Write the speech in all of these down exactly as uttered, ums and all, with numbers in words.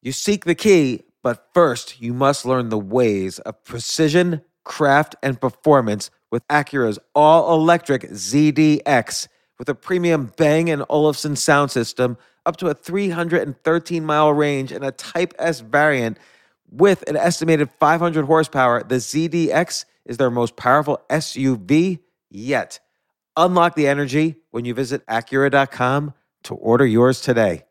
You seek the key, but first you must learn the ways of precision, craft, and performance with Acura's all-electric Z D X. With a premium Bang and Olufsen sound system, up to a three hundred thirteen mile range, and a Type S variant with an estimated five hundred horsepower, the Z D X is their most powerful S U V yet. Unlock the energy when you visit Acura dot com to order yours today.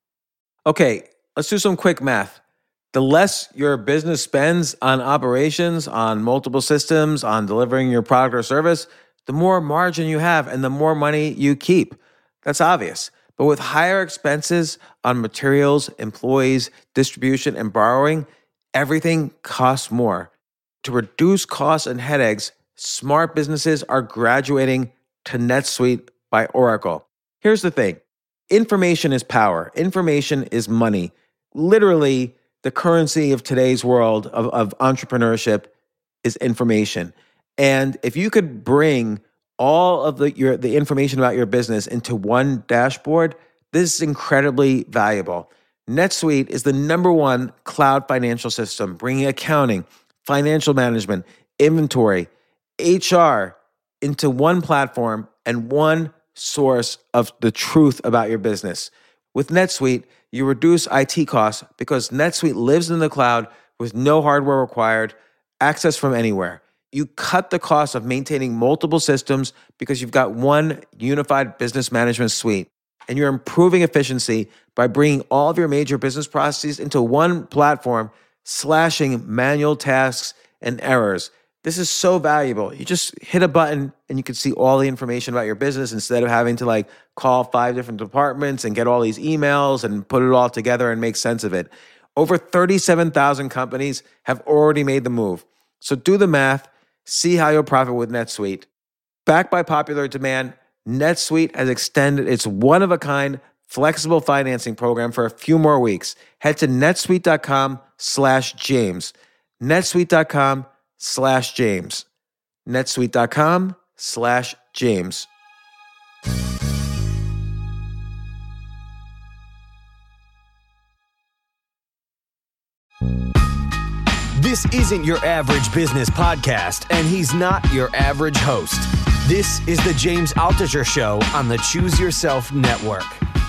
Okay, let's do some quick math. The less your business spends on operations, on multiple systems, on delivering your product or service, the more margin you have and the more money you keep. That's obvious. But with higher expenses on materials, employees, distribution, and borrowing, everything costs more. To reduce costs and headaches, smart businesses are graduating to NetSuite by Oracle. Here's the thing. Information is power. Information is money. Literally, the currency of today's world of, of entrepreneurship is information. And if you could bring all of the your the information about your business into one dashboard, this is incredibly valuable. NetSuite is the number one cloud financial system, bringing accounting, financial management, inventory, H R into one platform and one source of the truth about your business. With NetSuite, you reduce I T costs because NetSuite lives in the cloud with no hardware required, access from anywhere. You cut the cost of maintaining multiple systems because you've got one unified business management suite. And you're improving efficiency by bringing all of your major business processes into one platform, slashing manual tasks and errors. This is so valuable. You just hit a button and you can see all the information about your business instead of having to like call five different departments and get all these emails and put it all together and make sense of it. Over thirty-seven thousand companies have already made the move. So do the math, see how you'll profit with NetSuite. Backed by popular demand, NetSuite has extended its one-of-a-kind flexible financing program for a few more weeks. Head to netsuite.com slash James. netsuite.com slash James. netsuite.com slash James. This isn't your average business podcast, and he's not your average host. This is the James Altucher Show on the Choose Yourself Network.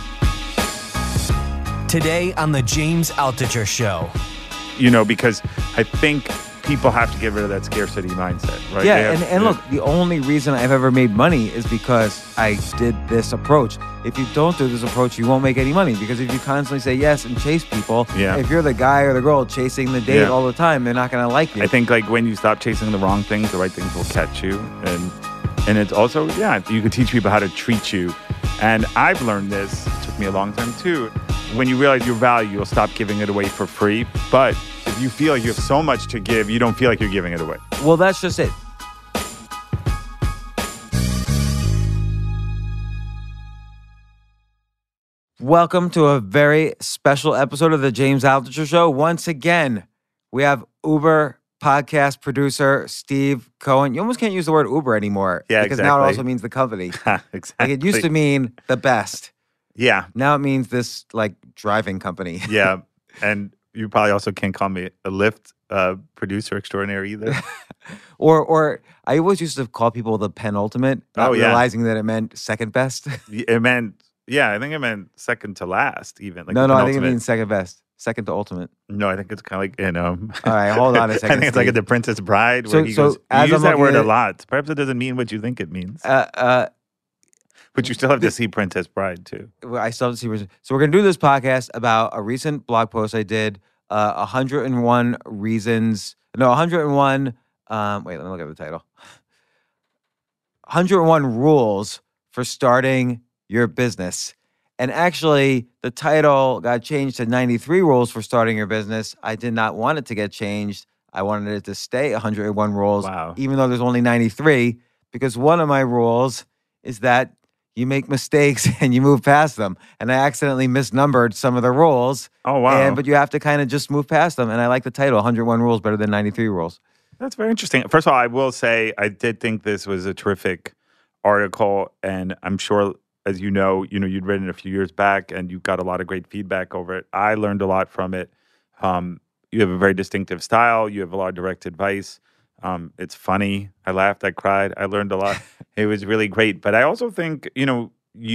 Today on the James Altucher Show. You know, because I think people have to get rid of that scarcity mindset, right? Yeah, have, and, and look, the only reason I've ever made money is because I did this approach. If you don't do this approach, you won't make any money, because if you constantly say yes and chase people, yeah. if you're the guy or the girl chasing the date yeah. all the time, they're not going to like you. I think like when you stop chasing the wrong things, the right things will catch you. And and it's also, yeah, you can teach people how to treat you. And I've learned this, it took me a long time too. When you realize your value, you'll stop giving it away for free. But if you feel like you have so much to give, you don't feel like you're giving it away. Well, that's just it. Welcome to a very special episode of the James Altucher Show. Once again, we have Uber podcast producer Steve Cohen. You almost can't use the word Uber anymore. Yeah, because exactly. now it also means the company. Exactly. Like it used to mean the best. Yeah. Now it means this like driving company. Yeah. And you probably also can't call me a Lyft uh, producer extraordinaire either. or or I always used to call people the penultimate, not oh, yeah. realizing that it meant second best. It meant, yeah, I think it meant second to last even. Like no, no, I think it means second best. Second to ultimate. No, I think it's kind of like, you know. All right, hold on a second. I think it's Steve. like The Princess Bride where so, he so goes, you as use I'm that word at, a lot. Perhaps it doesn't mean what you think it means. Uh, uh, but you still have to see Princess Bride too. I still have to see. So we're going to do this podcast about a recent blog post I did, uh, one hundred one reasons, no, one hundred one, um, wait, let me look at the title. one hundred one rules for starting your business. And actually, the title got changed to ninety-three rules for starting your business. I did not want it to get changed. I wanted it to stay one hundred one rules, wow. even though there's only ninety-three, because one of my rules is that you make mistakes and you move past them. And I accidentally misnumbered some of the rules. Oh, wow. And, but you have to kind of just move past them. And I like the title, one hundred one rules better than ninety-three rules. That's very interesting. First of all, I will say I did think this was a terrific article, and I'm sure as you know, you know, you'd written a few years back and you got a lot of great feedback over it. I learned a lot from it. Um, you have a very distinctive style. You have a lot of direct advice. Um, it's funny. I laughed. I cried. I learned a lot. It was really great. But I also think, you know,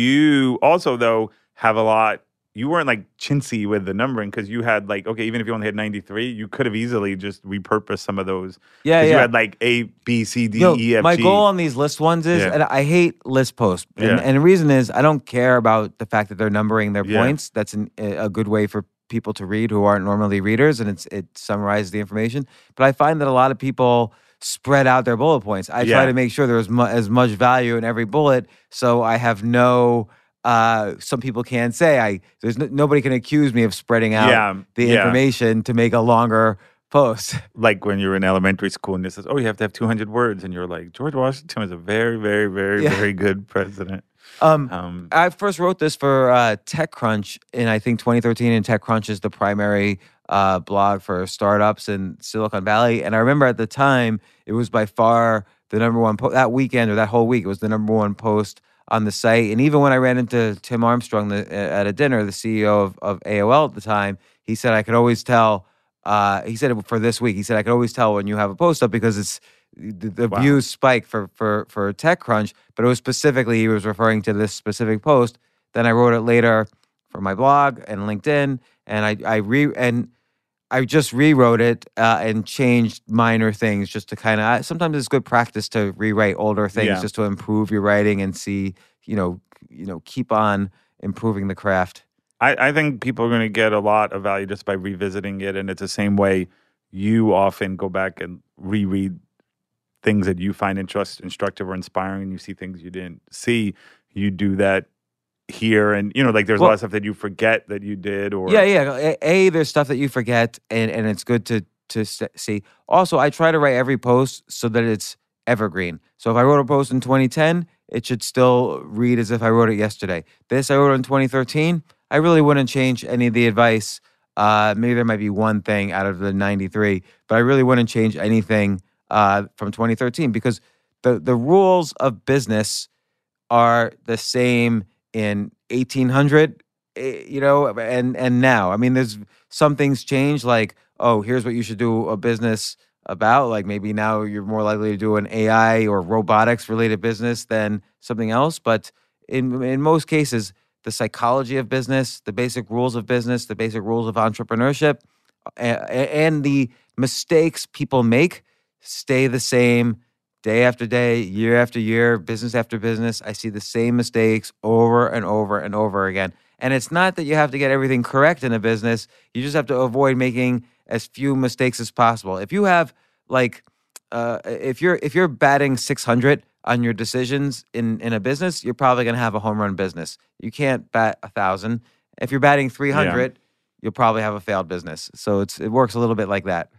you also, though, have a lot. You weren't like chintzy with the numbering because you had like, okay, even if you only had ninety-three, you could have easily just repurposed some of those. Yeah, 'Cause yeah. you had like A, B, C, D, Yo, E, F, my G. goal on these list ones is, Yeah. and I hate list posts, and, Yeah. and the reason is I don't care about the fact that they're numbering their Yeah. points. That's an, a good way for people to read who aren't normally readers, and it's it summarizes the information. But I find that a lot of people spread out their bullet points. I Yeah. try to make sure there's mu- as much value in every bullet, so I have no. Uh, some people can say I there's no, nobody can accuse me of spreading out Yeah, the yeah. information to make a longer post. Like when you were in elementary school and it says, oh, you have to have two hundred words. And you're like, George Washington was a very, very, very, Yeah. very good president. Um, Um, I first wrote this for uh, TechCrunch in I think twenty thirteen, and TechCrunch is the primary uh, blog for startups in Silicon Valley. And I remember at the time it was by far the number one post that weekend or that whole week. It was the number one post on the site. And even when I ran into Tim Armstrong the, at a dinner, the C E O of, of A O L at the time, he said I could always tell. Uh, he said it for this week. He said I could always tell when you have a post up because it's the, the Wow. views spike for for for TechCrunch, but it was specifically he was referring to this specific post. Then I wrote it later for my blog and LinkedIn, and I I re and I just rewrote it uh, and changed minor things just to kind of. Sometimes it's good practice to rewrite older things Yeah. just to improve your writing and see you know you know keep on improving the craft. I, I think people are going to get a lot of value just by revisiting it. And it's the same way you often go back and reread things that you find interest, instructive or inspiring, and you see things you didn't see. You do that here. And, you know, like there's Well- a lot of stuff that you forget that you did. Or Yeah, yeah. A, a, there's stuff that you forget, and, and it's good to to s- see. Also, I try to write every post so that it's evergreen. So if I wrote a post in twenty ten, it should still read as if I wrote it yesterday. This I wrote in twenty thirteen. I really wouldn't change any of the advice. Uh, maybe there might be one thing out of the ninety-three, but I really wouldn't change anything uh, from twenty thirteen because the the rules of business are the same in eighteen hundred, eh, you know, and and now. I mean, there's some things change, like, oh, here's what you should do a business about. Like maybe now you're more likely to do an A I or robotics related business than something else. But in in most cases, the psychology of business, the basic rules of business, the basic rules of entrepreneurship, a- a- and the mistakes people make stay the same day after day, year after year, business after business. I see the same mistakes over and over and over again. And it's not that you have to get everything correct in a business. You just have to avoid making as few mistakes as possible. If you have like, uh, if you're if you're batting six hundred on your decisions in in a business, you're probably going to have a home run business. You can't bat a thousand. If you're batting three hundred, you'll probably have a failed business. So it's it works a little bit like that.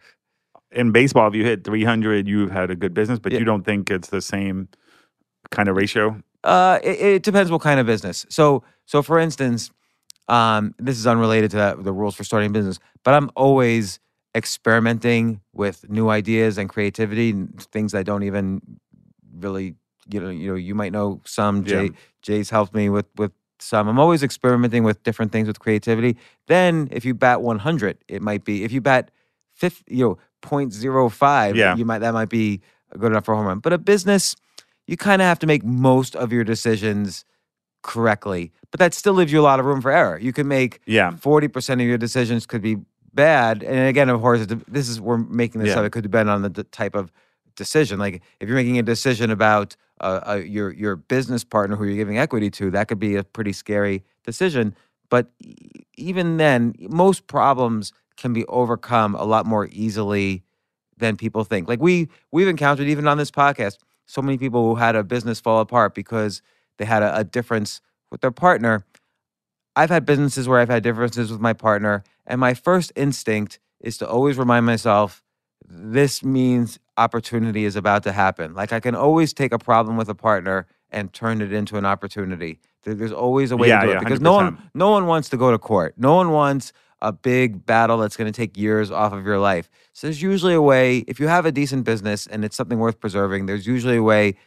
in baseball, if you hit three hundred, you've had a good business, but Yeah. you don't think it's the same kind of ratio? Uh, it, it depends what kind of business. So, so for instance, um, this is unrelated to that, the rules for starting a business, but I'm always experimenting with new ideas and creativity and things I don't even really, you know, you know, you might know some. Jay, Yeah. Jay's helped me with with some. I'm always experimenting with different things with creativity. Then, if you bat one hundred, it might be. If you bat fifty, you know, zero point zero five, Yeah. you might that might be good enough for a home run. But a business, you kind of have to make most of your decisions correctly, but that still leaves you a lot of room for error. You can make Yeah. forty percent of your decisions could be bad. And again, of course, it- this is, we're making this Yeah. up. It could depend on the d- type of decision. Like if you're making a decision about uh, uh, your, your business partner who you're giving equity to, that could be a pretty scary decision. But e- even then, most problems can be overcome a lot more easily than people think. Like we, we've encountered even on this podcast, so many people who had a business fall apart because they had a, a difference with their partner. I've had businesses where I've had differences with my partner, and my first instinct is to always remind myself, this means opportunity is about to happen. Like I can always take a problem with a partner and turn it into an opportunity. There- There's always a way Yeah, to do yeah, it because no one, one hundred percent. no one wants to go to court. No one wants a big battle that's going to take years off of your life. So there's usually a way, if you have a decent business and it's something worth preserving, there's usually a way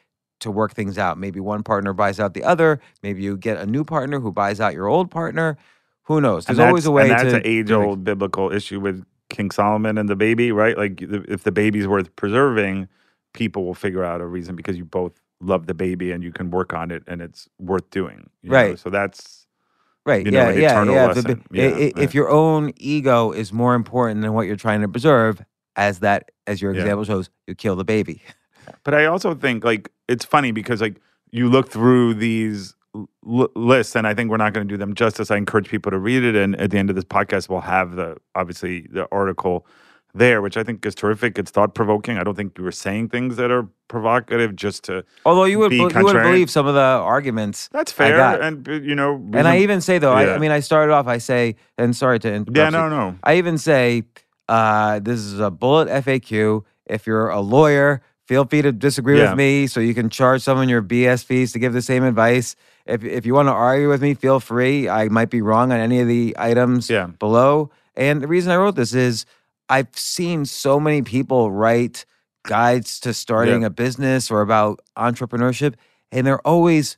to work things out. Maybe one partner buys out the other. Maybe you get a new partner who buys out your old partner. Who knows? There's always a way and that's to. an age-old biblical issue with King Solomon and the baby, right? Like, if the baby's worth preserving, people will figure out a reason because you both love the baby and you can work on it and it's worth doing. You Right. know? So that's right. you yeah. know, an yeah. eternal Yeah. lesson. But, yeah. i- i- if your own ego is more important than what you're trying to preserve, as that as your Yeah. example shows, you kill the baby. But I also think, like, it's funny because, like, you look through these l- lists, and I think we're not going to do them justice. I encourage people to read it, and at the end of this podcast, we'll have the obviously the article there, which I think is terrific. It's thought provoking. I don't think you were saying things that are provocative just to. Although you would be you would contrarian. believe some of the arguments. That's I fair, got. and uh, you know, And I reason- even say though, I, Yeah. I mean, I started off. I say, and sorry to interrupt. yeah, you. no, no, I even say, uh, this is a bullet F A Q. If you're a lawyer, feel free to disagree Yeah. with me so you can charge someone your B S fees to give the same advice. If if you want to argue with me, feel free. I might be wrong on any of the items Yeah. below. And the reason I wrote this is I've seen so many people write guides to starting Yeah. a business or about entrepreneurship, and they're always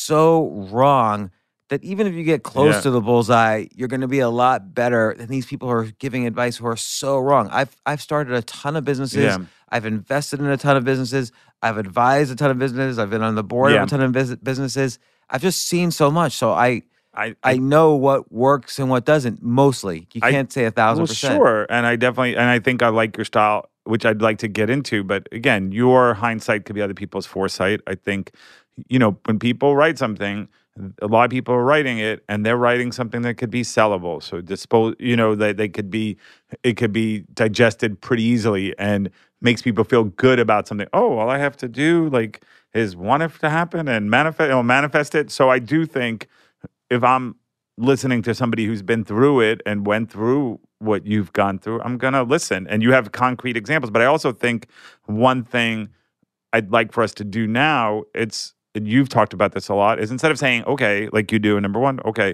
so wrong that even if you get close Yeah. to the bullseye, you're going to be a lot better than these people who are giving advice who are so wrong. I've I've started a ton of businesses. Yeah. I've invested in a ton of businesses. I've advised a ton of businesses. I've been on the board Yeah. of a ton of bus- businesses. I've just seen so much, so I I, I know what works and what doesn't. Mostly, you I- can't say a thousand well, percent. sure, and I definitely, and I think I like your style, which I'd like to get into. But again, your hindsight could be other people's foresight. I think, you know, when people write something, a lot of people are writing it, and they're writing something that could be sellable. So dispose, you know, that they could be, it could be digested pretty easily, and makes people feel good about something. Oh, all I have to do, like, is want it to happen and manifest, you know, manifest it. So I do think, if I'm listening to somebody who's been through it and went through what you've gone through, I'm going to listen. And you have concrete examples. But I also think one thing I'd like for us to do now, it's, and you've talked about this a lot, is instead of saying, okay, like you do in number one, okay,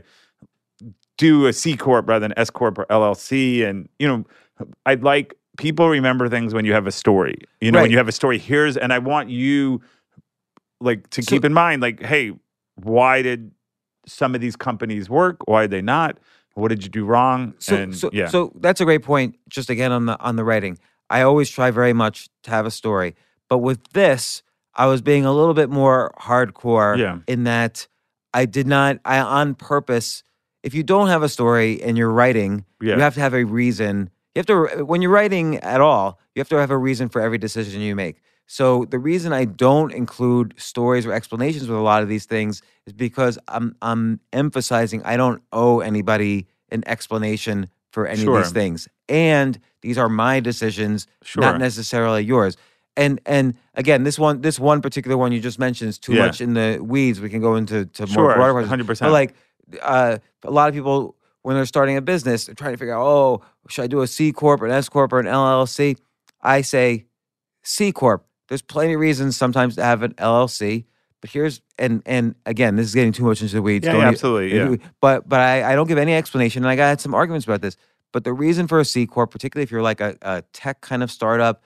do a C Corp rather than S Corp or L L C. And, you know, I'd like people remember things when you have a story. You know, Right. when you have a story, here's, and I want you, like, to So- keep in mind, like, hey, why did some of these companies work? Why did they not? What did you do wrong? So, and so, yeah, so that's a great point. Just again on the on the writing, I always try very much to have a story, but with this, I was being a little bit more hardcore. Yeah. In that, I did not. I on purpose. If you don't have a story and you're writing, Yeah. you have to have a reason. You have to when you're writing at all. You have to have a reason for every decision you make. So the reason I don't include stories or explanations with a lot of these things is because I'm I'm emphasizing I don't owe anybody an explanation for any Sure. of these things. And these are my decisions, Sure. not necessarily yours. And and again, this one this one particular one you just mentioned is too Yeah. much in the weeds. We can go into to more Sure, broader questions. one hundred percent. But like uh, a lot of people when they're starting a business, they're trying to figure out, oh, should I do a C Corp or an S Corp or an L L C? I say C Corp. There's plenty of reasons sometimes to have an L L C, but here's and and again, this is getting too much into the weeds. Yeah, Don't yeah, e- absolutely, yeah. But but I, I don't give any explanation, and I got some arguments about this. But the reason for a C Corp, particularly if you're like a, a tech kind of startup,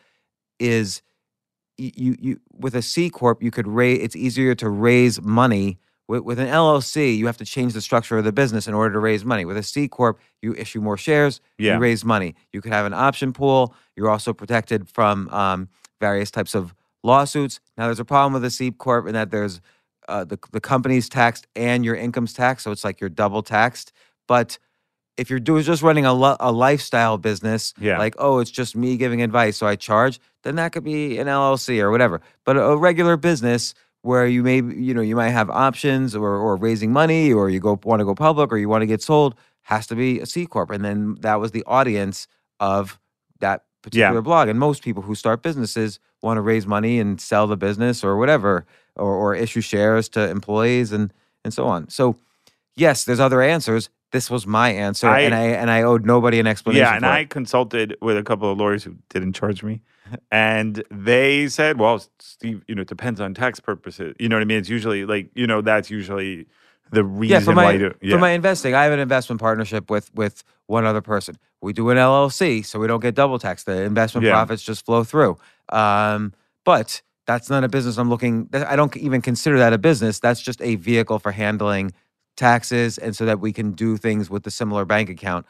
is you, you you with a C Corp you could raise. It's easier to raise money. With, with an L L C, you have to change the structure of the business in order to raise money. With a C Corp, you issue more shares, Yeah. you raise money. You could have an option pool. You're also protected from um, various types of lawsuits. Now, there's a problem with a C Corp in that there's uh, the the company's taxed and your income's taxed, so it's like you're double taxed. But if you're doing just running a, lo- a lifestyle business, Yeah. like, oh, it's just me giving advice, so I charge, then that could be an L L C or whatever. But a, a regular business where you may, you know, you might have options or, or raising money, or you go want to go public, or you want to get sold, has to be a C Corp. And then that was the audience of that particular Yeah. blog. And most people who start businesses want to raise money and sell the business or whatever, or, or issue shares to employees and and so on. So yes, there's other answers. This was my answer, I- and I and I owed nobody an explanation. yeah. And for I it. consulted with a couple of lawyers who didn't charge me, and they said, "Well, Steve, you know, it depends on tax purposes. You know what I mean? It's usually like, you know, that's usually the reason yeah, for why my you do. Yeah, for my investing, I have an investment partnership with with one other person. We do an L L C, so we don't get double taxed. The investment Yeah. profits just flow through. Um, but that's not a business I'm looking, I don't even consider that a business. That's just a vehicle for handling taxes and so that we can do things with the similar bank account.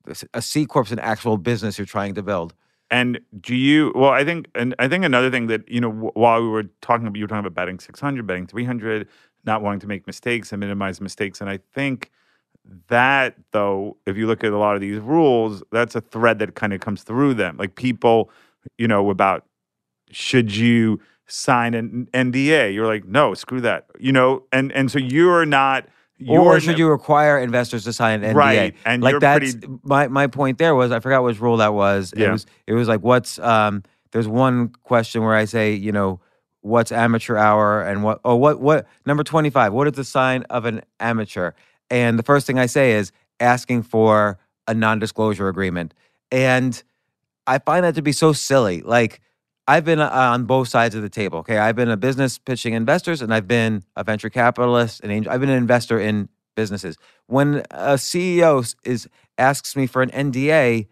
A C Corp's an actual business you're trying to build. And do you, well, I think, and I think another thing that, you know, w- while we were talking about, you were talking about betting six hundred, betting three hundred, not wanting to make mistakes and minimize mistakes. And I think that, though, if you look at a lot of these rules, that's a thread that kind of comes through them. Like people, you know, about should you sign an N D A? You're like, no, screw that. You know, and and so you're not. You're or should you require investors to sign an N D A? Right, and like you're that's pretty, my my point. There was I forgot which rule that was. Yeah. It was it was like what's um. There's one question where I say, you know, what's amateur hour and what oh what what number twenty-five. What is the sign of an amateur? And the first thing I say is asking for a non-disclosure agreement. And I find that to be so silly. Like, I've been uh, on both sides of the table, okay? I've been a business pitching investors, and I've been a venture capitalist, an angel. I've been an investor in businesses. When a C E O is asks me for an N D A,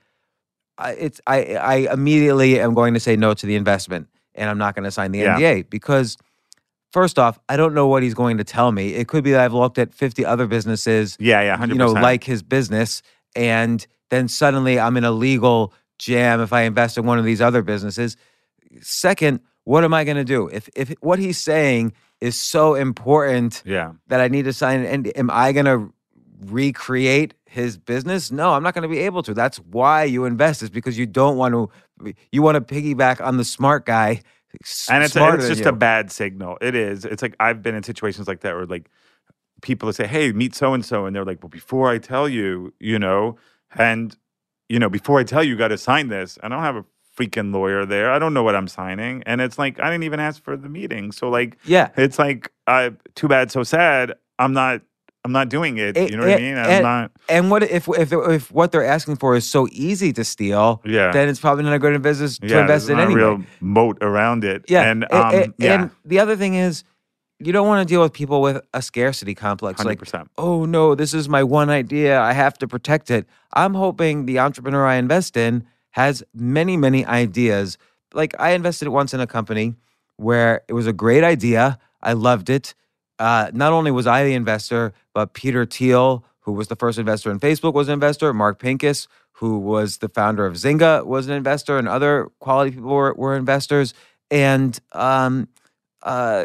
I, it's I, I immediately am going to say no to the investment, and I'm not going to sign the Yeah. N D A because first off, I don't know what he's going to tell me. It could be that I've looked at fifty other businesses, yeah, yeah, one hundred you know, percent. like his business, and then suddenly I'm in a legal jam if I invest in one of these other businesses. Second, what am I going to do? If if what he's saying is so important yeah. that I need to sign an N D A, am I going to recreate his business? No, I'm not going to be able to. That's why you invest, is because you don't want to, you want to piggyback on the smart guy. And it's, smarter it's than just you. a bad signal. It is. It's like I've been in situations like that where like people will say, hey, meet so-and-so. And they're like, well, before I tell you, you know, and, you know, before I tell you, you got to sign this. I don't have a freaking lawyer there. I don't know what I'm signing. And it's like, I didn't even ask for the meeting. So like, Yeah. it's like, uh, too bad, so sad. I'm not, I'm not doing it. You know what I mean? I'm and, not. And what if if if what they're asking for is so easy to steal? Yeah. Then it's probably not a good business to Yeah, invest there's in not anyway. a real moat around it. Yeah, And, a- um, a- yeah, and the other thing is, you don't want to deal with people with a scarcity complex. one hundred Like, percent. oh no, this is my one idea. I have to protect it. I'm hoping the entrepreneur I invest in has many, many ideas. Like, I invested once in a company where it was a great idea. I loved it. Uh, not only was I the investor, but Peter Thiel, who was the first investor in Facebook, was an investor. Mark Pincus, who was the founder of Zynga, was an investor, and other quality people were, were investors. And um, uh,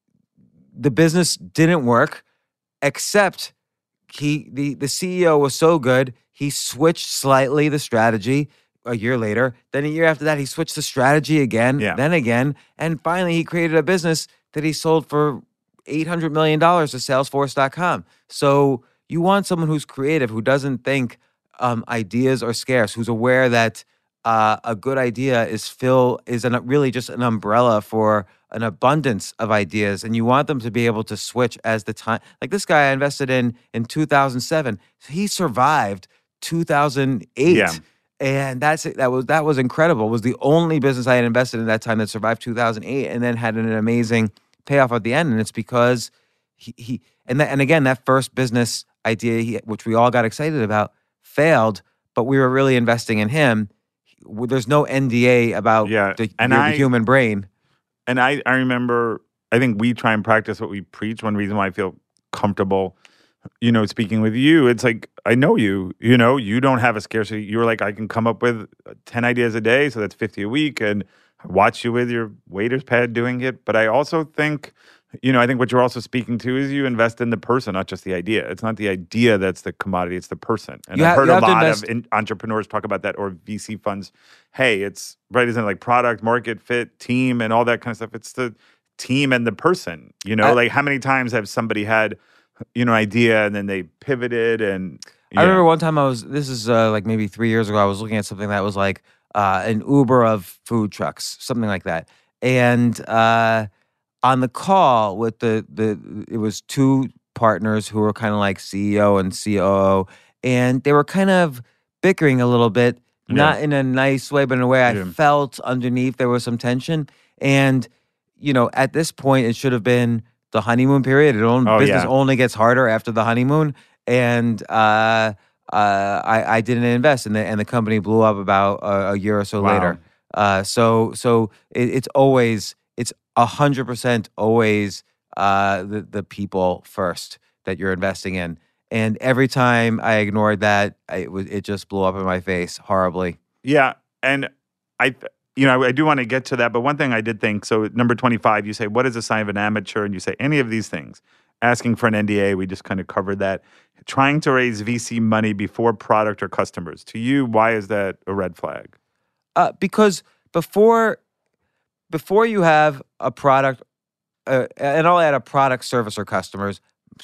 the business didn't work, except he the the C E O was so good, he switched slightly the strategy a year later. Then a year after that, he switched the strategy again, Yeah. then again, and finally he created a business that he sold for eight hundred million dollars to Salesforce dot com. So you want someone who's creative, who doesn't think um, ideas are scarce, who's aware that uh, a good idea is fill is an, really just an umbrella for an abundance of ideas, and you want them to be able to switch as the time. Like this guy I invested in in two thousand seven, he survived two thousand eight. Yeah. And that's that was that was incredible. It was the only business I had invested in that time that survived two thousand eight, and then had an amazing payoff at the end. And it's because he, he and that, and again, that first business idea, he, which we all got excited about, failed, but we were really investing in him. There's no N D A about Yeah, the, and your- I- the human brain. And I, I remember, I think we try and practice what we preach. One reason why I feel comfortable, you know, speaking with you, it's like, I know you, you know, you don't have a scarcity. You're like, I can come up with ten ideas a day, so that's fifty a week. And I watch you with your waiter's pad doing it. But I also think, you know, I think what you're also speaking to is you invest in the person, not just the idea. It's not the idea that's the commodity, it's the person. And You I've ha- heard you a have to lot invest- of in- entrepreneurs talk about that, or V C funds. Hey, it's right, isn't it like product, market fit, team, and all that kind of stuff? It's the team and the person. You know, I- like how many times have somebody had, you know, idea and then they pivoted and I remember one time I was, this is uh, like maybe three years ago, I was looking at something that was like uh, an Uber of food trucks, something like that. And uh, on the call with the, the, it was two partners who were kind of like C E O and C O O, and they were kind of bickering a little bit, Yeah. not in a nice way, but in a way I Yeah. felt underneath there was some tension. And, you know, at this point, it should have been the honeymoon period. It only, Oh, business yeah. only gets harder after the honeymoon. And uh, uh, I, I didn't invest, and the and the company blew up about a, a year or so Wow. later. Uh, so so it, it's always it's one hundred percent always uh, the, the people first that you're investing in. And every time I ignored that, I, it, was, it just blew up in my face horribly. Yeah. And I, you know, I do want to get to that. But one thing I did think, so number twenty-five, you say, what is a sign of an amateur? And you say any of these things. Asking for an N D A, we just kind of covered that. Trying to raise V C money before product or customers. To you, why is that a red flag? Uh, because before, before you have a product, uh, and I'll add a product, service, or customers,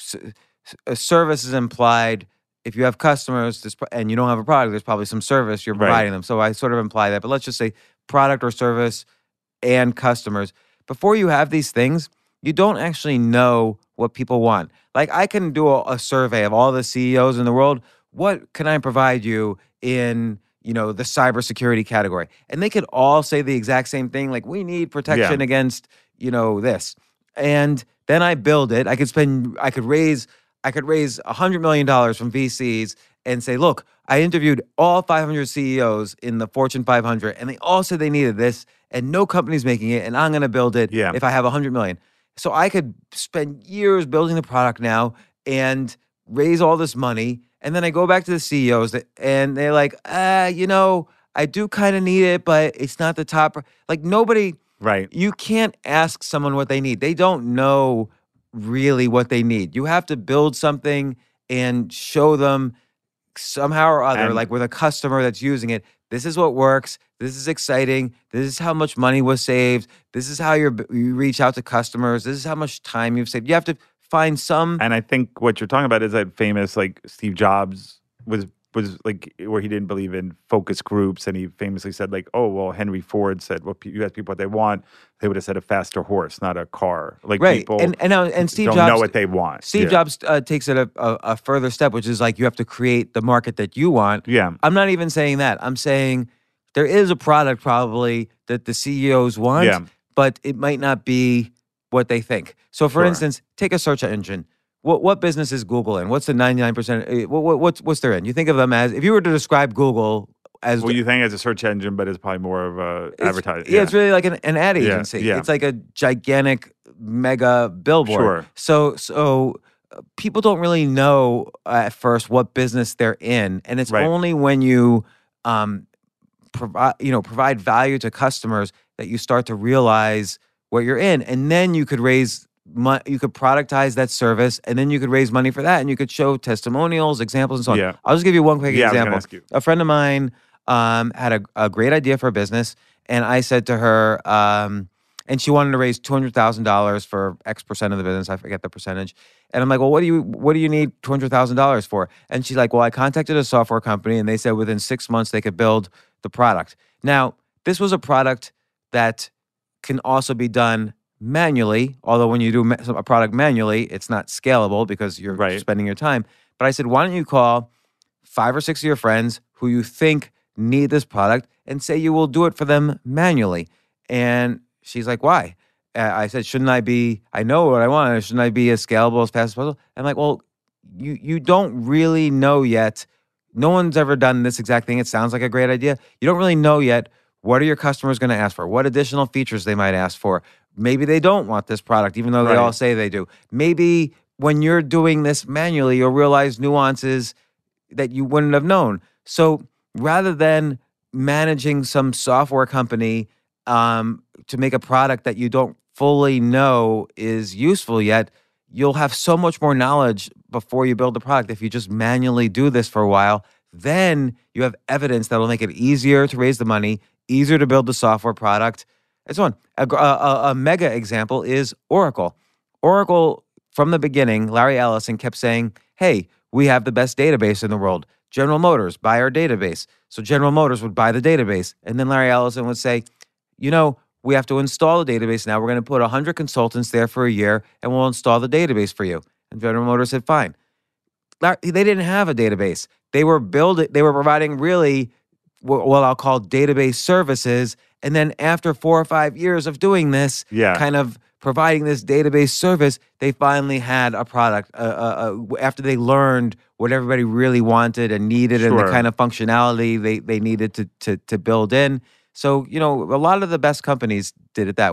a service is implied. If you have customers there's, and you don't have a product, there's probably some service you're providing Right. them. So I sort of imply that. But let's just say product or service and customers. Before you have these things, you don't actually know what people want. Like I can do a, a survey of all the C E Os in the world. What can I provide you in, you know, the cybersecurity category? And they could all say the exact same thing. Like we need protection Yeah. against, you know, this. And then I build it. I could spend, I could raise, I could raise one hundred million dollars from V Cs and say, look, I interviewed all five hundred C E Os in the Fortune five hundred, and they all said they needed this, and no company's making it, and I'm going to build it Yeah. if I have one hundred million dollars. So I could spend years building the product now and raise all this money, and then I go back to the C E Os, that, and they're like, ah, you know, I do kind of need it, but it's not the top. Like nobody, Right. you can't ask someone what they need. They don't know really what they need. You have to build something and show them somehow or other, And- like with a customer that's using it, this is what works. This is exciting. This is how much money was saved. This is how you're, you reach out to customers. This is how much time you've saved. You have to find some. And I think what you're talking about is that famous, like Steve Jobs was was like where he didn't believe in focus groups, and he famously said like, "Oh, well, Henry Ford said, well, you ask people what they want, they would have said a faster horse, not a car." Like right. people and and, uh, and Steve don't Jobs know what they want. Steve yeah. Jobs uh, takes it a, a, a further step, which is like you have to create the market that you want. Yeah. I'm not even saying that. I'm saying there is a product probably that the C E Os want, Yeah. but it might not be what they think. So, for Sure. instance, take a search engine. What what business is Google in? What's the ninety-nine percent? uh, What, what what's what's they're in? You think of them as, if you were to describe Google as, Well, you think as a search engine, but it's probably more of a it's- advertising. Yeah, it's really like an, an ad Yeah, agency. yeah. It's like a gigantic mega billboard. Sure. So so uh, people don't really know at first what business they're in, and it's Right. only when you um provide you know provide value to customers that you start to realize what you're in, and then you could raise. Mo- you could productize that service, and then you could raise money for that, and you could show testimonials, examples, and so on. Yeah. I'll just give you one quick Yeah, I was gonna example. ask you. A friend of mine um, had a, a great idea for a business, and I said to her, um, and she wanted to raise two hundred thousand dollars for X percent of the business. I forget the percentage. And I'm like, well, what do you what do you need two hundred thousand dollars for? And she's like, well, I contacted a software company, and they said within six months they could build the product. Now, this was a product that can also be done manually, although when you do ma- a product manually, it's not scalable because you're Right. spending your time. But I said, why don't you call five or six of your friends who you think need this product and say you will do it for them manually? And she's like, why? Uh, I said, shouldn't I be, I know what I want, shouldn't I be as scalable as fast as possible? I'm like, well, you you don't really know yet. No one's ever done this exact thing. It sounds like a great idea. You don't really know yet. What are your customers going to ask for? What additional features they might ask for? Maybe they don't want this product, even though they Right. all say they do. Maybe when you're doing this manually, you'll realize nuances that you wouldn't have known. So rather than managing some software company um, to make a product that you don't fully know is useful yet, you'll have so much more knowledge before you build the product if you just manually do this for a while. Then you have evidence that'll make it easier to raise the money, easier to build the software product, and so on. A, gr- a, a- a mega example is Oracle. Oracle, from the beginning, Larry Ellison kept saying, hey, we have the best database in the world. General Motors, buy our database. So General Motors would buy the database. And then Larry Ellison would say, you know, we have to install the database now. We're going to put one hundred consultants there for a year, and we'll install the database for you. And General Motors said, fine. Lar- They didn't have a database. They were building, they were providing really wh- what I'll call database services. And then after four or five years of doing this, Yeah. kind of providing this database service, they finally had a product. Uh, uh, uh, after they learned what everybody really wanted and needed, and the Sure. kind of functionality they, they needed to, to to build in. So, you know, a lot of the best companies did it that way.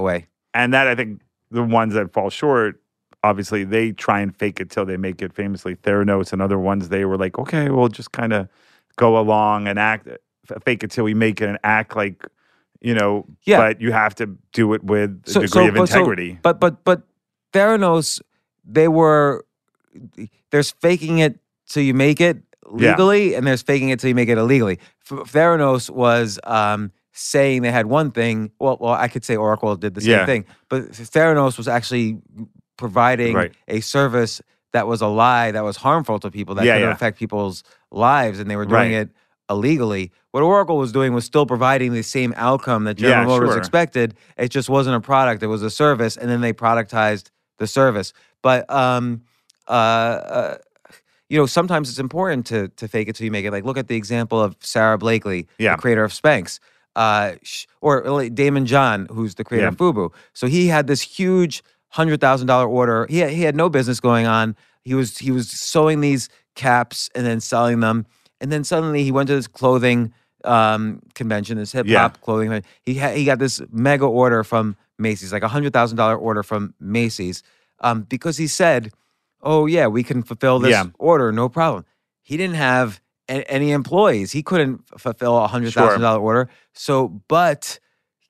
And that, I think, the ones that fall short, obviously, they try and fake it till they make it. Famously, Theranos and other ones, they were like, okay, we'll just kind of go along and act, fake it till we make it and act like, you know, yeah. But you have to do it with a so, degree so, of but, integrity. So, but, but, but Theranos, they were, there's faking it till you make it legally, yeah. and there's faking it till you make it illegally. F- Theranos was um, saying they had one thing. Well, well, I could say Oracle did the same yeah. thing, but Theranos was actually providing right. a service that was a lie, that was harmful to people, that yeah, could yeah. affect people's lives, and they were doing right. it illegally. What Oracle was doing was still providing the same outcome that General yeah, Motors sure. expected. It just wasn't a product; it was a service, and then they productized the service. But um, uh, uh, you know, sometimes it's important to to fake it till you make it. Like, look at the example of Sarah Blakely, yeah. the creator of Spanx, uh, or Damon John, who's the creator yeah. of FUBU. So he had this huge hundred thousand dollar order. He had, he had no business going on. He was he was sewing these caps and then selling them. And then suddenly he went to this clothing um, convention, this hip hop yeah. clothing. He ha- he got this mega order from Macy's, like a hundred thousand dollar order from Macy's, um, because he said, "Oh yeah, we can fulfill this yeah. order, no problem." He didn't have a- any employees; he couldn't f- fulfill a hundred thousand dollar sure. order. So, but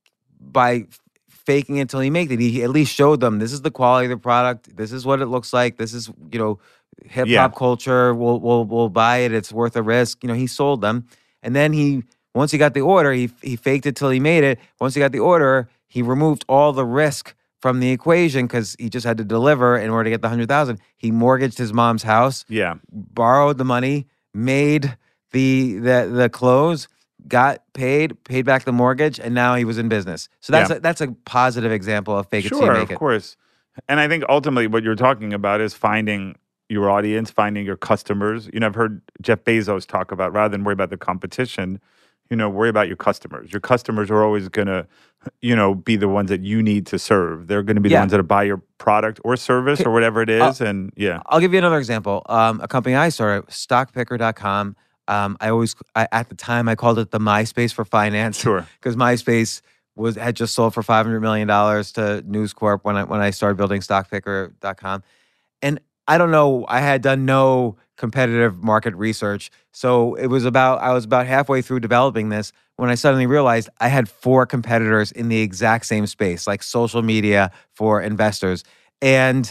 by faking it till he made it, he at least showed them this is the quality of the product. This is what it looks like. This is, you know, hip hop yeah. culture. We'll we'll we'll buy it. It's worth a risk. You know, he sold them, and then he once he got the order, he he faked it till he made it. Once he got the order, he removed all the risk from the equation because he just had to deliver in order to get the hundred thousand. He mortgaged his mom's house. Yeah, borrowed the money, made the the the clothes, got paid, paid back the mortgage, and now he was in business. So that's yeah. a, that's a positive example of fake it sure, till you make it. Of course. And I think ultimately what you're talking about is finding your audience, finding your customers. You know, I've heard Jeff Bezos talk about, rather than worry about the competition, you know, worry about your customers. Your customers are always going to, you know, be the ones that you need to serve. They're going to be Yeah. the ones that buy your product or service or whatever it is. Uh, and yeah. I'll give you another example. Um, a company I started, stock picker dot com. Um, I always, I, at the time, I called it the MySpace for finance. Sure. Because MySpace was had just sold for five hundred million dollars to News Corp when I when I started building stock picker dot com. And I don't know, I had done no competitive market research. So it was about, I was about halfway through developing this when I suddenly realized I had four competitors in the exact same space, like social media for investors. And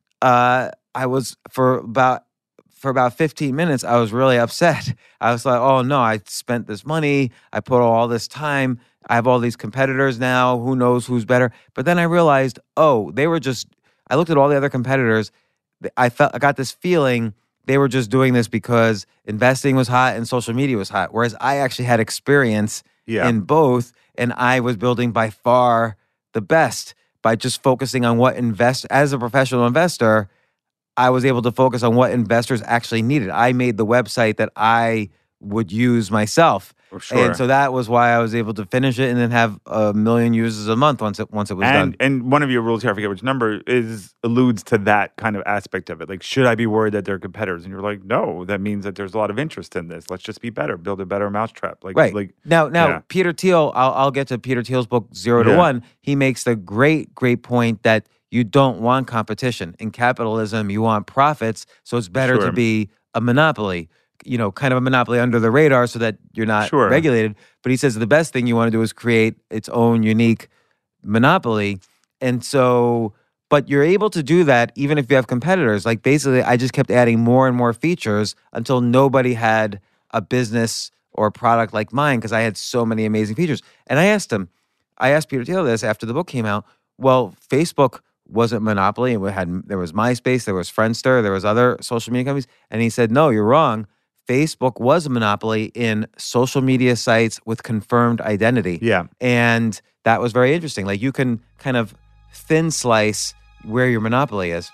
uh, I was, for about, for about fifteen minutes, I was really upset. I was like, oh no, I spent this money. I put all this time. I have all these competitors now. Who knows who's better? But then I realized, oh, they were just, I looked at all the other competitors. I felt, I got this feeling they were just doing this because investing was hot and social media was hot. Whereas I actually had experience yeah. in both, and I was building by far the best by just focusing on what invest, as a professional investor, I was able to focus on what investors actually needed. I made the website that I would use myself. For sure. And so that was why I was able to finish it and then have a million users a month once it once it was and, done. And one of your rules here, I forget which number, is alludes to that kind of aspect of it. Like, should I be worried that they're competitors? And you're like, no, that means that there's a lot of interest in this. Let's just be better, build a better mousetrap. Like, right. Like now, now yeah. Peter Thiel, I'll, I'll get to Peter Thiel's book, Zero to Yeah. One. He makes the great, great point that you don't want competition. In capitalism, you want profits, so it's better Sure. to be a monopoly, you know, kind of a monopoly under the radar so that you're not Sure. regulated. But he says the best thing you want to do is create its own unique monopoly. And so, but you're able to do that even if you have competitors. Like, basically, I just kept adding more and more features until nobody had a business or a product like mine because I had so many amazing features. And I asked him, I asked Peter Thiel this after the book came out. Well, Facebook wasn't monopoly. It had, there was MySpace, there was Friendster, there was other social media companies. And he said, no, you're wrong. Facebook was a monopoly in social media sites with confirmed identity. Yeah. And that was very interesting. Like, you can kind of thin slice where your monopoly is.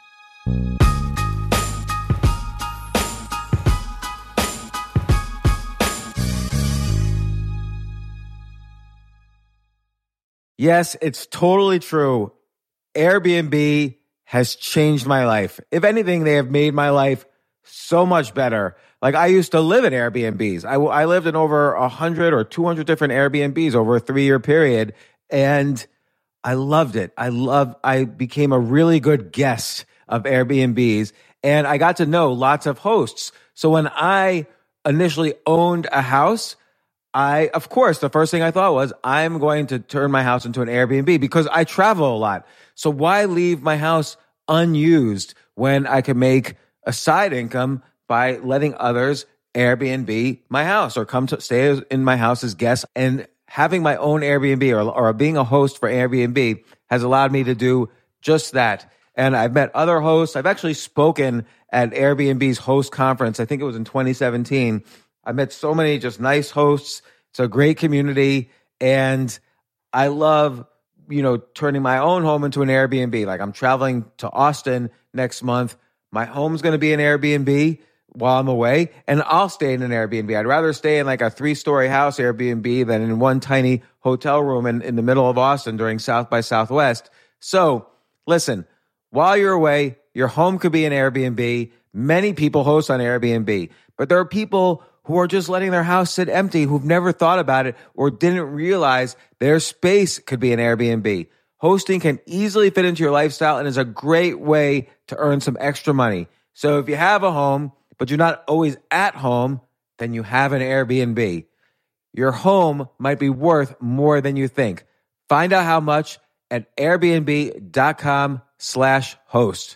Yes, it's totally true. Airbnb has changed my life. If anything, they have made my life so much better. Like, I used to live in Airbnbs. I, I lived in over one hundred or two hundred different Airbnbs over a three-year period. And I loved it. I love, I became a really good guest of Airbnbs, and I got to know lots of hosts. So when I initially owned a house, I, of course, the first thing I thought was, I'm going to turn my house into an Airbnb because I travel a lot. So why leave my house unused when I can make a side income by letting others Airbnb my house or come to stay in my house as guests? And having my own Airbnb or, or being a host for Airbnb has allowed me to do just that. And I've met other hosts. I've actually spoken at Airbnb's host conference. I think it was in twenty seventeen. I met so many just nice hosts. It's a great community. And I love, you know, turning my own home into an Airbnb. Like I'm traveling to Austin next month. My home's going to be an Airbnb while I'm away, and I'll stay in an Airbnb. I'd rather stay in like a three-story house Airbnb than in one tiny hotel room in, in the middle of Austin during South by Southwest. So listen, while you're away, your home could be an Airbnb. Many people host on Airbnb, but there are people who are just letting their house sit empty, who've never thought about it or didn't realize their space could be an Airbnb. Hosting can easily fit into your lifestyle and is a great way to earn some extra money. So if you have a home, but you're not always at home, then you have an Airbnb. Your home might be worth more than you think. Find out how much at airbnb.com slash host.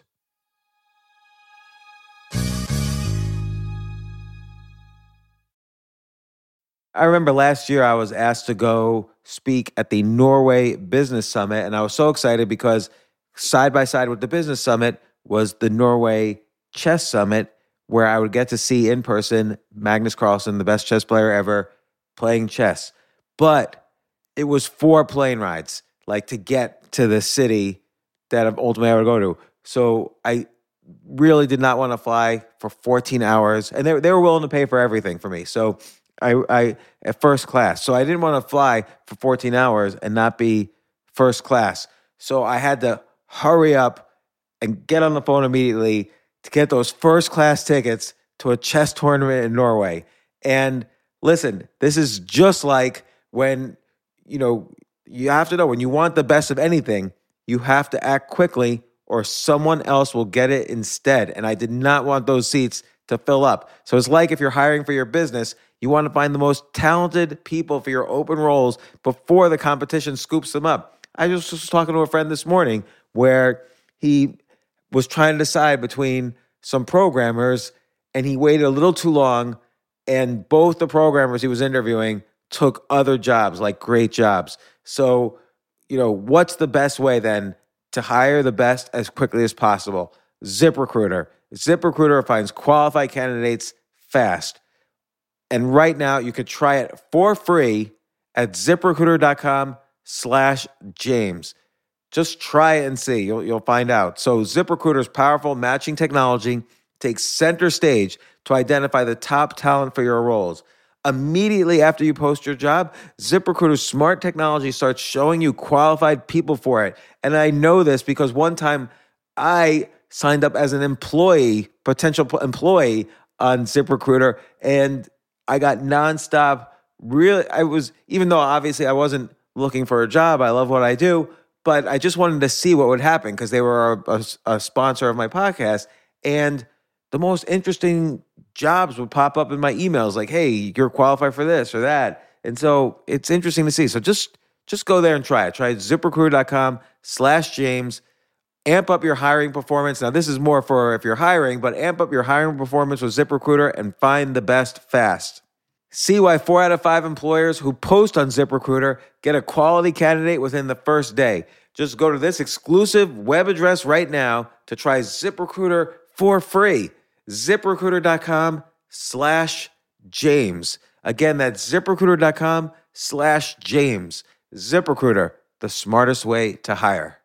I remember last year I was asked to go speak at the Norway Business Summit, and I was so excited because side by side with the Business Summit was the Norway Chess Summit, where I would get to see in person Magnus Carlsen, the best chess player ever, playing chess. But it was four plane rides, like to get to the city that ultimately I would go to. So I really did not want to fly for fourteen hours, and they they were willing to pay for everything for me. So I, I at first class. So I didn't want to fly for fourteen hours and not be first class. So I had to hurry up and get on the phone immediately to get those first class tickets to a chess tournament in Norway. And listen, this is just like when, you know, you have to know when you want the best of anything, you have to act quickly or someone else will get it instead. And I did not want those seats to fill up. So it's like if you're hiring for your business, you want to find the most talented people for your open roles before the competition scoops them up. I just was talking to a friend this morning where he was trying to decide between some programmers and he waited a little too long, and both the programmers he was interviewing took other jobs, like great jobs. So, you know, what's the best way then to hire the best as quickly as possible? ZipRecruiter. ZipRecruiter finds qualified candidates fast. And right now, you could try it for free at ZipRecruiter.com slash James. Just try it and see. You'll, you'll find out. So ZipRecruiter's powerful matching technology takes center stage to identify the top talent for your roles. Immediately after you post your job, ZipRecruiter's smart technology starts showing you qualified people for it. And I know this because one time I signed up as an employee, potential employee on ZipRecruiter, and I got nonstop. Really, I was, even though obviously I wasn't looking for a job, I love what I do, but I just wanted to see what would happen because they were a, a, a sponsor of my podcast. And the most interesting jobs would pop up in my emails like, hey, you're qualified for this or that. And so it's interesting to see. So just, just go there and try it. Try ZipRecruiter.com slash James. Amp up your hiring performance. Now, this is more for if you're hiring, but amp up your hiring performance with ZipRecruiter and find the best fast. See why four out of five employers who post on ZipRecruiter get a quality candidate within the first day. Just go to this exclusive web address right now to try ZipRecruiter for free. ZipRecruiter.com slash James. Again, that's ZipRecruiter.com slash James. ZipRecruiter, the smartest way to hire.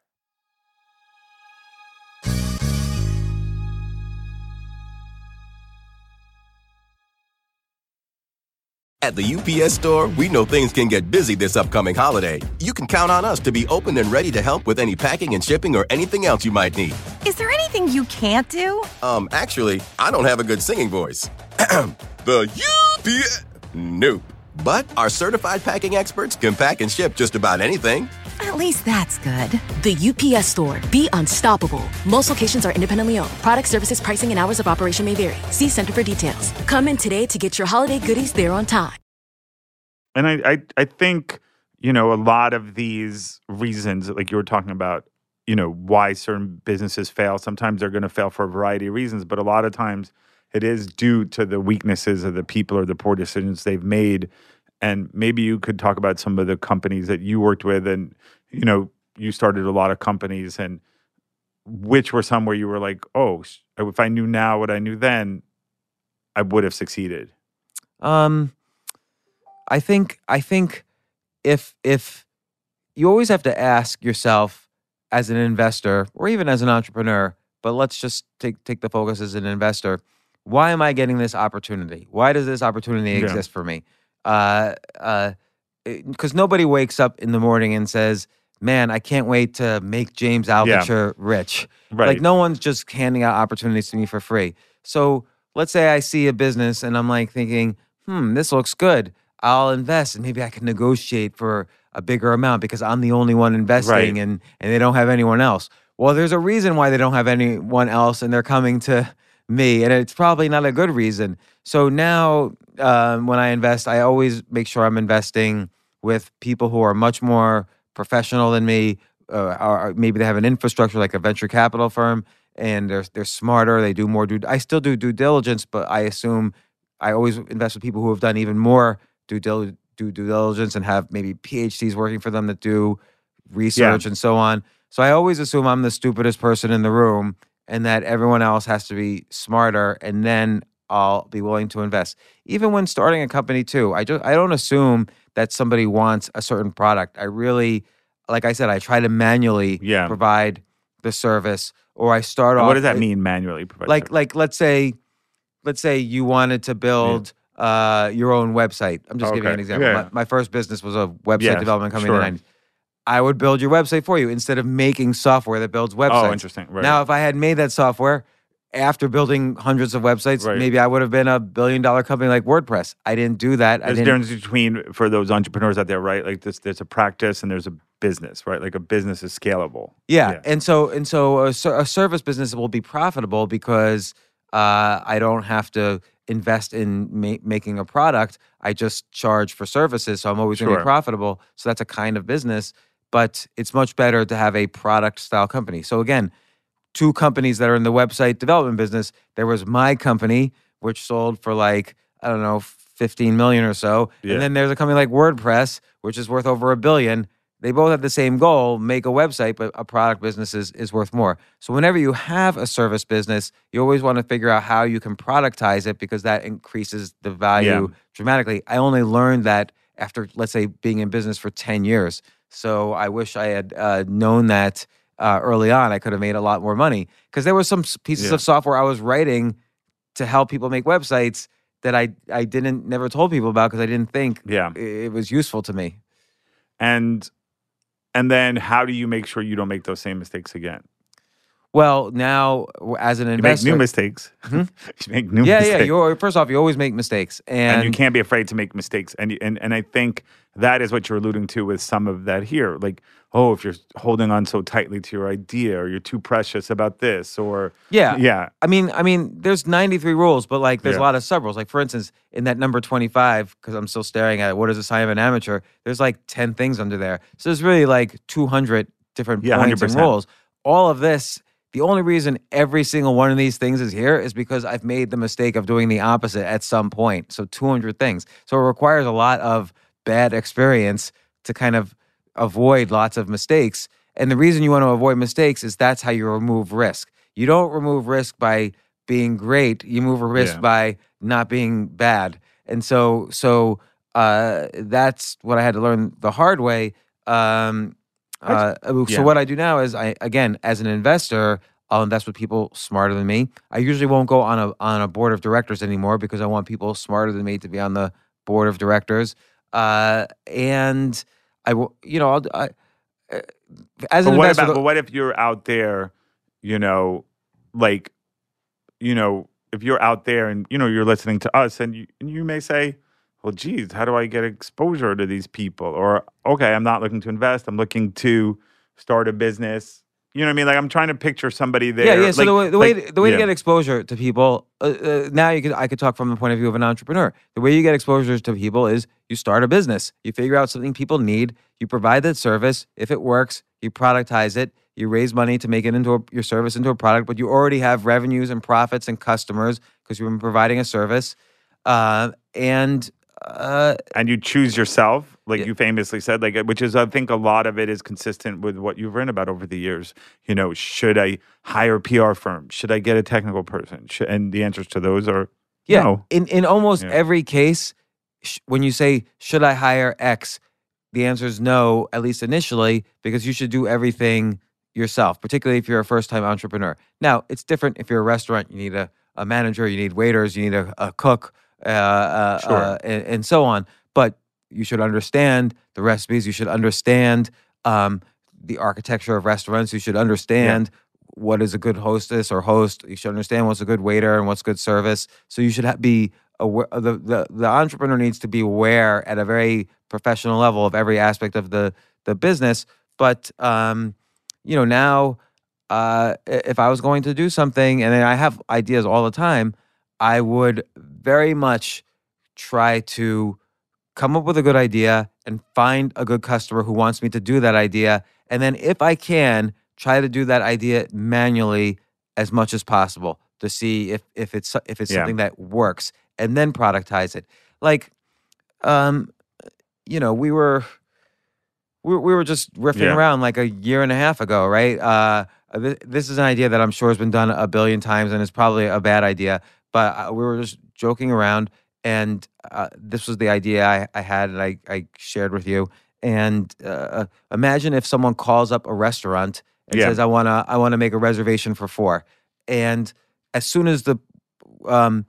At the U P S Store, we know things can get busy this upcoming holiday. You can count on us to be open and ready to help with any packing and shipping or anything else you might need. Is there anything you can't do? Um, actually, I don't have a good singing voice. The U P S... Nope. But our certified packing experts can pack and ship just about anything. At least that's good. The U P S Store. Be unstoppable. Most locations are independently owned. Product, services, pricing, and hours of operation may vary. See Center for details. Come in today to get your holiday goodies there on time. And I, I, I think, you know, a lot of these reasons, like you were talking about, you know, why certain businesses fail. Sometimes they're going to fail for a variety of reasons, but a lot of times it is due to the weaknesses of the people or the poor decisions they've made. And maybe you could talk about some of the companies that you worked with, and you know, you started a lot of companies, and which were some where you were like, oh, if I knew now what I knew then, I would have succeeded. Um, I think I think if if you always have to ask yourself as an investor or even as an entrepreneur, but let's just take take the focus as an investor. Why am I getting this opportunity? Why does this opportunity Yeah. exist for me? Uh, uh, because nobody wakes up in the morning and says, "Man, I can't wait to make James Altucher rich." Right. Like no one's just handing out opportunities to me for free. So let's say I see a business and I'm like thinking, "Hmm, this looks good. I'll invest, and maybe I can negotiate for a bigger amount because I'm the only one investing, Right. and and they don't have anyone else." Well, there's a reason why they don't have anyone else, and they're coming to me, and it's probably not a good reason. So now, um, when I invest, I always make sure I'm investing with people who are much more professional than me, uh, or or maybe they have an infrastructure like a venture capital firm, and they're they're smarter. They do more due. I still do due diligence, but I assume I always invest with people who have done even more due dil- do due diligence and have maybe P H Ds working for them that do research and so on. So I always assume I'm the stupidest person in the room, and that everyone else has to be smarter, and then I'll be willing to invest. Even when starting a company too, I just I don't assume that somebody wants a certain product. I really, like I said, I try to manually Yeah. provide the service, or I start And off. what does that with- mean, manually? provide Like service? like let's say, let's say you wanted to build uh, your own website. I'm just giving you Okay. an example. Yeah. My, my first business was a website Yes, development company sure. in the nineties. I would build your website for you instead of making software that builds websites. Oh, interesting. Right. Now, if I had made that software after building hundreds of websites, Right. maybe I would have been a billion dollar company like WordPress. I didn't do that. I There's a didn't. difference between, for those entrepreneurs out there, right? Like this, there's a practice and there's a business, right? Like a business is scalable. Yeah. Yeah. And so and so a, ser- a service business will be profitable because uh, I don't have to invest in ma- making a product. I just charge for services, so I'm always going to Sure. be profitable. So that's a kind of business, but it's much better to have a product style company. So again, two companies that are in the website development business. There was my company, which sold for like, I don't know, fifteen million or so. Yeah. And then there's a company like WordPress, which is worth over a billion. They both have the same goal, make a website, but a product business is, is worth more. So whenever you have a service business, you always want to figure out how you can productize it because that increases the value Yeah. dramatically. I only learned that after, let's say, being in business for ten years. So I wish I had uh, known that uh, early on. I could have made a lot more money because there were some s- pieces Yeah. of software I was writing to help people make websites that I, I didn't never told people about because I didn't think Yeah. i- it was useful to me. And and then how do you make sure you don't make those same mistakes again? Well, now w- as an You make investor, new mistakes. you make new yeah, mistakes. yeah. You first off, you always make mistakes, and, and you can't be afraid to make mistakes. And, and and I think that is what you're alluding to with some of that here. Like, oh, if you're holding on so tightly to your idea, or you're too precious about this, or Yeah. yeah, I mean, I mean, there's ninety-three rules, but like, there's Yeah. a lot of sub rules. Like, for instance, in that number twenty-five, because I'm still staring at it, what is a sign of an amateur? There's like ten things under there. So there's really like two hundred different Yeah, points and one hundred percent. rules. All of this, the only reason every single one of these things is here is because I've made the mistake of doing the opposite at some point. So two hundred things. So it requires a lot of bad experience to kind of avoid lots of mistakes. And the reason you want to avoid mistakes is that's how you remove risk. You don't remove risk by being great. You move a risk Yeah. by not being bad. And so, so uh, that's what I had to learn the hard way. Um, uh, so yeah. what I do now is, I again, as an investor, I'll invest with people smarter than me. I usually won't go on a on a board of directors anymore because I want people smarter than me to be on the board of directors. Uh, and I will, you know, I'll, I, uh, as an But what investor. about? But what if you're out there, you know, like, you know, if you're out there and you know you're listening to us, and you and you may say, well, geez, how do I get exposure to these people? Or, okay, I'm not looking to invest. I'm looking to start a business. You know what I mean? Like, I'm trying to picture somebody there. Yeah, yeah. So like, the way the like, way, the way yeah. to get exposure to people, uh, uh, now you could I could talk from the point of view of an entrepreneur. The way you get exposure to people is you start a business. You figure out something people need. You provide that service. If it works, you productize it. You raise money to make it into a, your service into a product, but you already have revenues and profits and customers because you've been providing a service. Uh, and uh, and you choose yourself, like Yeah. you famously said, like which is I think a lot of it is consistent with what you've written about over the years. You know, should I hire a P R firm? Should I get a technical person? Should, and the answers to those are yeah, no. in in almost Yeah. every case, sh- when you say should I hire X, the answer is no, at least initially, because you should do everything yourself, particularly if you're a first-time entrepreneur. Now, it's different if you're a restaurant. You need a, a manager, you need waiters, you need a, a cook, uh, uh, Sure. uh, and, and so on. But you should understand the recipes. You should understand um, the architecture of restaurants. You should understand what is a good hostess or host. You should understand what's a good waiter and what's good service. So you should ha- be aware. The, the the entrepreneur needs to be aware at a very professional level of every aspect of the the business. But um, you know, now uh, i- if I was going to do something, and I have ideas all the time, I would very much try to come up with a good idea and find a good customer who wants me to do that idea. And then if I can, try to do that idea manually as much as possible to see if if it's if it's Yeah. something that works, and then productize it. Like, um, you know, we were we, we were just riffing Yeah. around like a year and a half ago, right? Uh, th- this is an idea that I'm sure has been done a billion times, and it's probably a bad idea. But uh, we were just joking around, and uh, this was the idea I, I had, and I, I shared with you. And uh, imagine if someone calls up a restaurant and Yeah. says, "I wanna, I wanna make a reservation for four," and as soon as the um,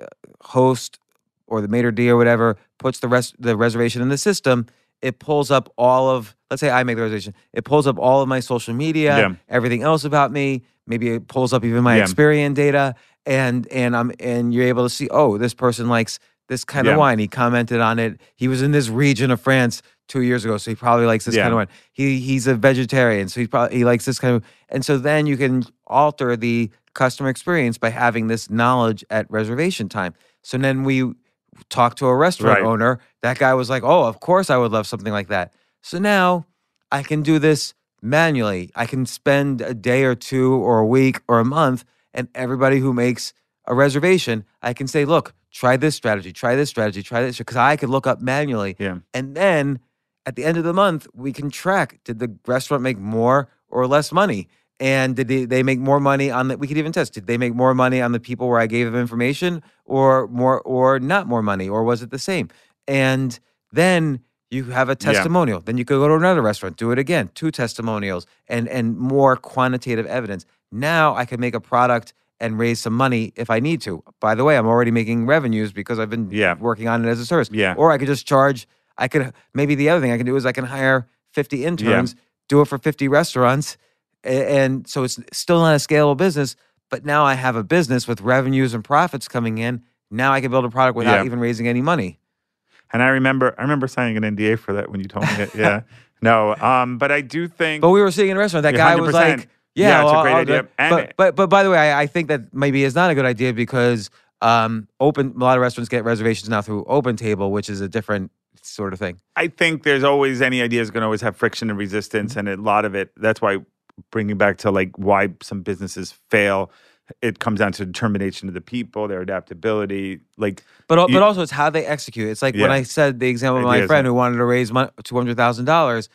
host or the maitre d' or whatever puts the rest the reservation in the system, it pulls up all of, let's say I make the reservation, it pulls up all of my social media, Yeah. everything else about me. Maybe it pulls up even my Yeah. Experian data, and and I'm and you're able to see, oh, this person likes this kind Yeah. of wine. He commented on it. He was in this region of France two years ago, so he probably likes this Yeah. kind of wine. He he's a vegetarian, so he probably he likes this kind of. And so then you can alter the customer experience by having this knowledge at reservation time. So then we talked to a restaurant Right. owner. That guy was like, "Oh, of course I would love something like that." So now I can do this manually. I can spend a day or two or a week or a month, and everybody who makes a reservation, I can say, "Look, try this strategy, try this strategy, try this," because I could look up manually. Yeah. And then at the end of the month, we can track, did the restaurant make more or less money? And did they, they make more money on the, we could even test, did they make more money on the people where I gave them information, or more, or not more money, or was it the same? And then you have a testimonial. Then you could go to another restaurant, do it again, two testimonials, and, and more quantitative evidence. Now I can make a product and raise some money if I need to. By the way, I'm already making revenues because I've been Yeah. working on it as a service. Yeah. Or I could just charge, I could, maybe the other thing I can do is I can hire fifty interns, do it for fifty restaurants. a- And so it's still not a scalable business, but now I have a business with revenues and profits coming in. Now I can build a product without Yeah. even raising any money. And I remember, I remember signing an N D A for that when you told me it. Yeah, no, um, but I do think. But we were sitting in a restaurant. That Yeah, guy one was hundred percent. like, "Yeah, Yeah, it's a well, great I'll idea. do it." And- But, but but by the way, I, I think that maybe it's not a good idea because um, open a lot of restaurants get reservations now through OpenTable, which is a different sort of thing. I think there's always any idea is going to always have friction and resistance, and a lot of it. That's why bringing back to like why some businesses fail. It comes down to determination of the people, their adaptability. Like, But al- you- but also it's how they execute. It's like when Yeah. I said the example of my Ideas, friend yeah. who wanted to raise two hundred thousand dollars.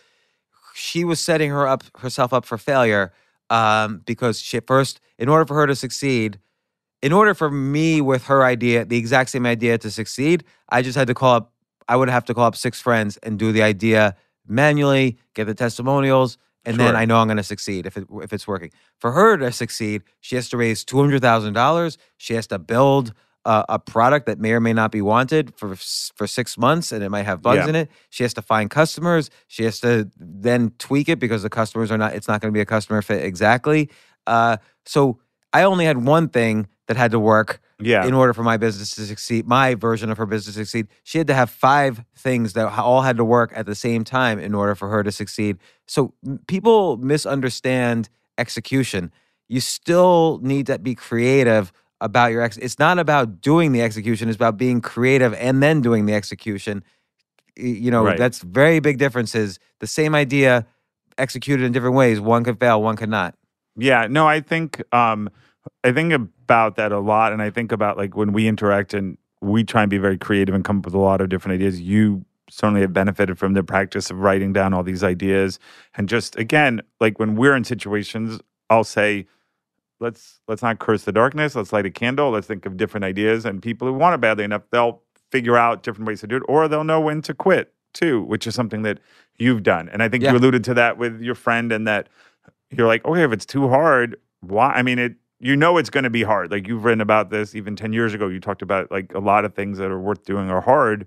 She was setting her up herself up for failure um, because she first, in order for her to succeed, in order for me with her idea, the exact same idea to succeed, I just had to call up. I would have to call up six friends and do the idea manually, get the testimonials, and then Sure. I know I'm going to succeed if it if it's working. For her to succeed, she has to raise two hundred thousand dollars. She has to build a, a product that may or may not be wanted for s- for six months, and it might have bugs Yeah. in it. She has to find customers. She has to then tweak it because the customers are not. It's not going to be a customer fit exactly. Uh, so I only had one thing that had to work Yeah. in order for my business to succeed, my version of her business to succeed. She had to have five things that all had to work at the same time in order for her to succeed. So m- people misunderstand execution. You still need to be creative about your ex. It's not about doing the execution. It's about being creative and then doing the execution. Y- You know, Right. that's very big differences. The same idea executed in different ways. One could fail, one could not. Yeah, no, I think um, I think about that a lot, and I think about like when we interact and we try and be very creative and come up with a lot of different ideas. You certainly have benefited from the practice of writing down all these ideas, and just again, like when we're in situations, I'll say, let's let's not curse the darkness. Let's light a candle. Let's think of different ideas, and people who want it badly enough, they'll figure out different ways to do it, or they'll know when to quit too, which is something that you've done. And I think Yeah. you alluded to that with your friend, and that you're like, okay, if it's too hard, why? I mean, it. You know it's going to be hard. Like you've written about this even ten years ago. You talked about like a lot of things that are worth doing are hard,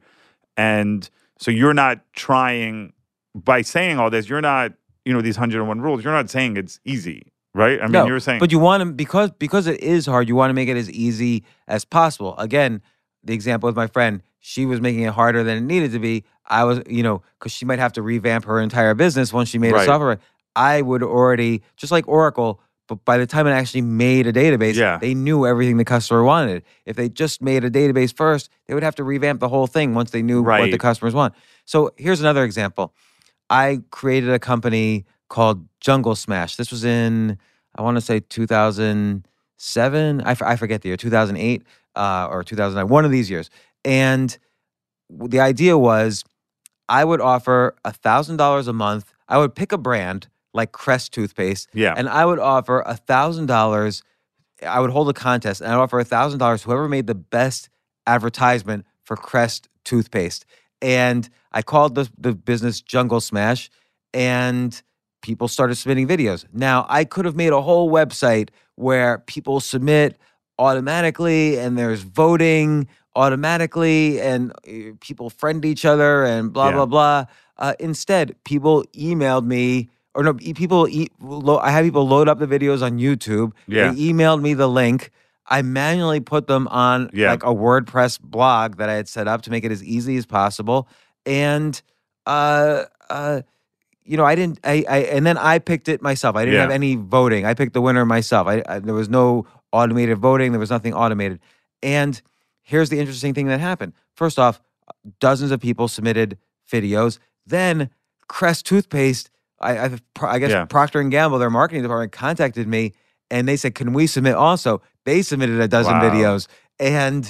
and so you're not trying by saying all this. You're not, you know, these one hundred one rules. You're not saying it's easy, right? I mean, No, you're saying, but you want to because because it is hard. You want to make it as easy as possible. Again, the example with my friend, she was making it harder than it needed to be. I was, you know, because she might have to revamp her entire business once she made Right. a software. I would already, just like Oracle, but by the time it actually made a database, Yeah. they knew everything the customer wanted. If they just made a database first, they would have to revamp the whole thing once they knew what the Right. customers want. So here's another example. I created a company called Jungle Smash. This was in, I want to say two thousand seven. I, f- I forget the year, two thousand eight uh, or two thousand nine, one of these years. And w- the idea was I would offer one thousand dollars a month. I would pick a brand like Crest toothpaste, Yeah. and I would offer one thousand dollars. I would hold a contest, and I'd offer one thousand dollars whoever made the best advertisement for Crest toothpaste. And I called the, the business Jungle Smash, and people started submitting videos. Now, I could have made a whole website where people submit automatically, and there's voting automatically, and uh, people friend each other, and blah, Yeah. blah, blah. Uh, instead, people emailed me, or no, e- people, e- lo- I had people load up the videos on YouTube. Yeah. They emailed me the link. I manually put them on Yeah. like a WordPress blog that I had set up to make it as easy as possible. And, uh, uh, you know, I didn't, I, I, and then I picked it myself. I didn't Yeah. have any voting. I picked the winner myself. I, I, there was no automated voting. There was nothing automated. And here's the interesting thing that happened. First off, dozens of people submitted videos. Then Crest toothpaste, I, I, I guess Yeah. Procter and Gamble, their marketing department, contacted me, and they said, "Can we submit also?" They submitted a dozen Wow. videos, and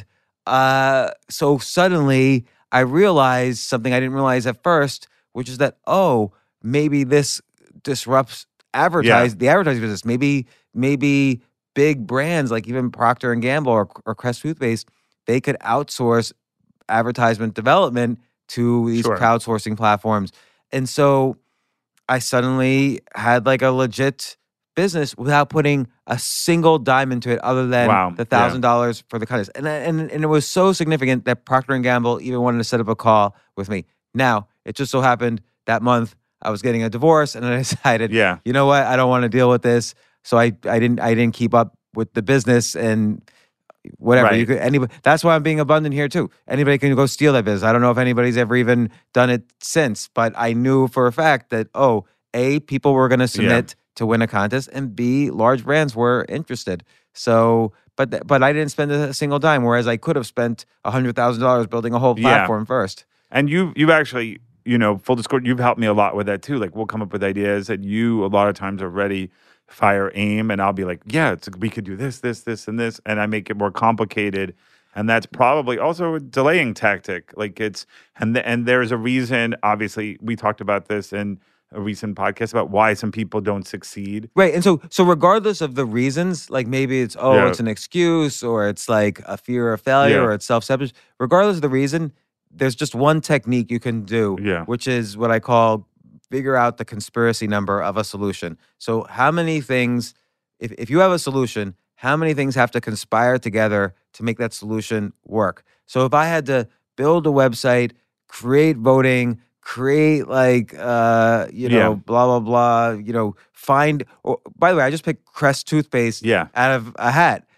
uh, so suddenly I realized something I didn't realize at first, which is that oh, maybe this disrupts advertise the advertising business. Maybe maybe big brands like even Procter and Gamble or, or Crest toothpaste, they could outsource advertisement development to these Sure. crowdsourcing platforms. And so I suddenly had like a legit business without putting a single dime into it other than Wow. the thousand dollars for the contest. And, and and it was so significant that Procter and Gamble even wanted to set up a call with me. Now, it just so happened that month I was getting a divorce, and I decided, Yeah. you know what, I don't want to deal with this. So I I didn't I didn't keep up with the business and whatever. Right. You could anybody. That's why I'm being abundant here too. Anybody can go steal that business. I don't know if anybody's ever even done it since, but I knew for a fact that oh, A, people were going to submit to win a contest, and B, large brands were interested. So, but th- but I didn't spend a single dime, whereas I could have spent a hundred thousand dollars building a whole Yeah. platform first. And you, you've actually, you know, full disclosure, you've helped me a lot with that too. Like we'll come up with ideas, and you a lot of times are ready, fire, aim, and I'll be like, yeah, it's we could do this, this, this, and this, and I make it more complicated. And that's probably also a delaying tactic. Like it's, and the, and there's a reason. Obviously, we talked about this in a recent podcast about why some people don't succeed. Right. And so so regardless of the reasons, like maybe it's oh, Yeah. it's an excuse, or it's like a fear of failure, Yeah. or it's self-sabotage, regardless of the reason, there's just one technique you can do, Yeah. which is what I call figure out the conspiracy number of a solution. So how many things, if, if you have a solution, how many things have to conspire together to make that solution work? So if I had to build a website, create voting, create like uh you know Yeah. blah blah blah, you know, find or, by the way, I just picked Crest toothpaste Yeah. out of a hat.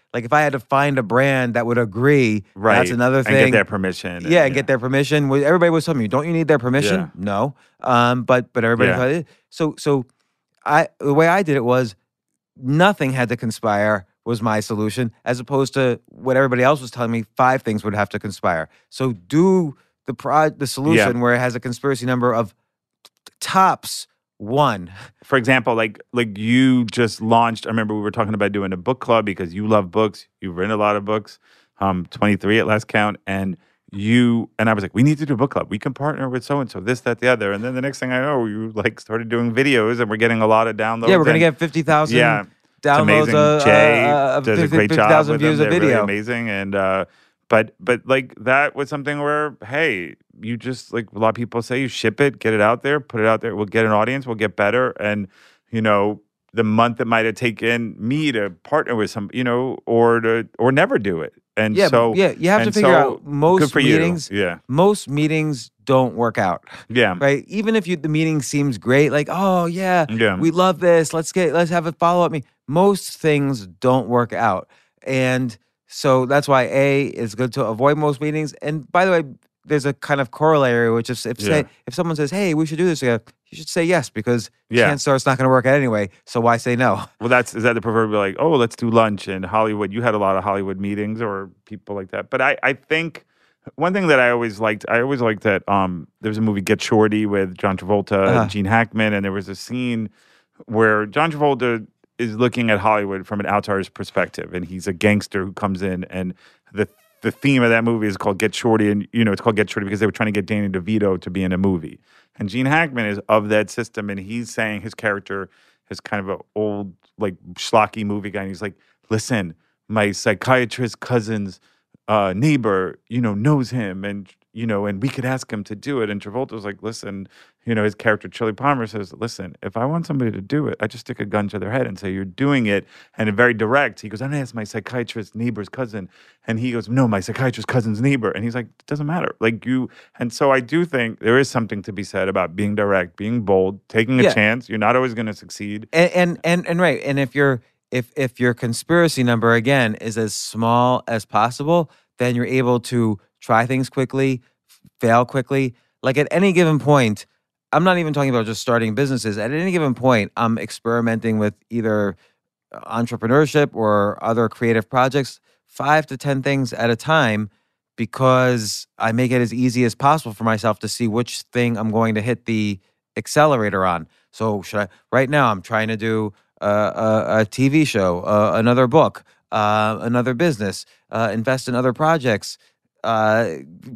Like if I had to find a brand that would agree, Right. that's another thing. And get their permission. Yeah, and get their permission. Well, everybody was telling me, don't you need their permission? Yeah. No. Um, but but everybody Yeah. thought it. So so I the way I did it was nothing had to conspire was my solution, as opposed to what everybody else was telling me, five things would have to conspire. So do the pro the solution Yeah. where it has a conspiracy number of t- tops one. For example, like like you just launched. I remember we were talking about doing a book club because you love books. You've written a lot of books, um, twenty-three at last count, and you and I was like, we need to do a book club. We can partner with so and so, this, that, the other. And then the next thing I know, you like started doing videos, and we're getting a lot of downloads. Yeah, we're gonna and- get fifty thousand. Yeah, it's downloads. amazing. Uh, Jay uh, uh, does a fifty great job thousand with them. views a They're really video. amazing, and uh, but but like that was something where hey, you just like a lot of people say, you ship it, get it out there, put it out there. We'll get an audience. We'll get better, and you know the month it might have taken me to partner with some, you know, or to or never do it. And Yeah, so yeah, you have to and figure so, out most good for you. meetings. Yeah, Most meetings don't work out. yeah, Right? Even if you the meeting seems great, like, oh yeah, Yeah. we love this. Let's get let's have a follow-up meeting. Most things don't work out. And so that's why A, it's good to avoid most meetings. And by the way, there's a kind of corollary, which is if Yeah. say if someone says, hey, we should do this together, you should say yes, because Yeah. chances are it's not gonna work out anyway. So why say no? Well, that's is that the proverbial like, oh, let's do lunch in Hollywood. You had a lot of Hollywood meetings or people like that. But I, I think one thing that I always liked, I always liked that um, there was a movie Get Shorty with John Travolta Uh-huh. and Gene Hackman, and there was a scene where John Travolta is looking at Hollywood from an outsider's perspective, and he's a gangster who comes in, and the the theme of that movie is called Get Shorty, and you know it's called Get Shorty because they were trying to get Danny DeVito to be in a movie. And Gene Hackman is of that system, and he's saying his character is kind of an old, like schlocky movie guy, and he's like, "Listen, my psychiatrist cousin's uh, neighbor, you know, knows him, and you know, and we could ask him to do it." And Travolta's like, "Listen," you know, his character Chili Palmer says, "Listen, if I want somebody to do it, I just stick a gun to their head and say you're doing it." And very direct, he goes, "I'm gonna ask my psychiatrist neighbor's cousin," and he goes, "No, my psychiatrist cousin's neighbor," and he's like, "It doesn't matter." Like you, and so I do think there is something to be said about being direct, being bold, taking a Yeah. chance. You're not always going to succeed. And, and and and right. And if your if if your conspiracy number again is as small as possible, then you're able to try things quickly, f- fail quickly. Like at any given point, I'm not even talking about just starting businesses. At any given point, I'm experimenting with either entrepreneurship or other creative projects, five to ten things at a time, because I make it as easy as possible for myself to see which thing I'm going to hit the accelerator on. So should I? Right now, I'm trying to do a, a, a T V show, uh, another book, uh, another business, uh, invest in other projects, uh,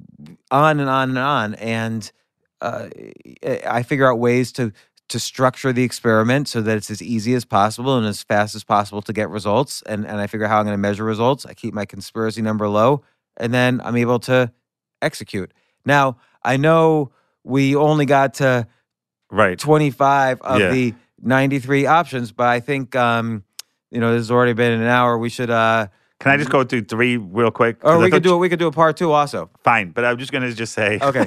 on and on and on. And uh, I figure out ways to to structure the experiment so that it's as easy as possible and as fast as possible to get results. And and I figure out how I'm going to measure results. I keep my conspiracy number low, and then I'm able to execute. Now, I know we only got to Right. twenty-five of Yeah. the ninety-three options, but I think um, you know, this has already been an hour. We should uh Can I just go through three real quick? or 'Cause I we could thought do it. We could do a part two also. Fine, but I'm just going to just say. Okay.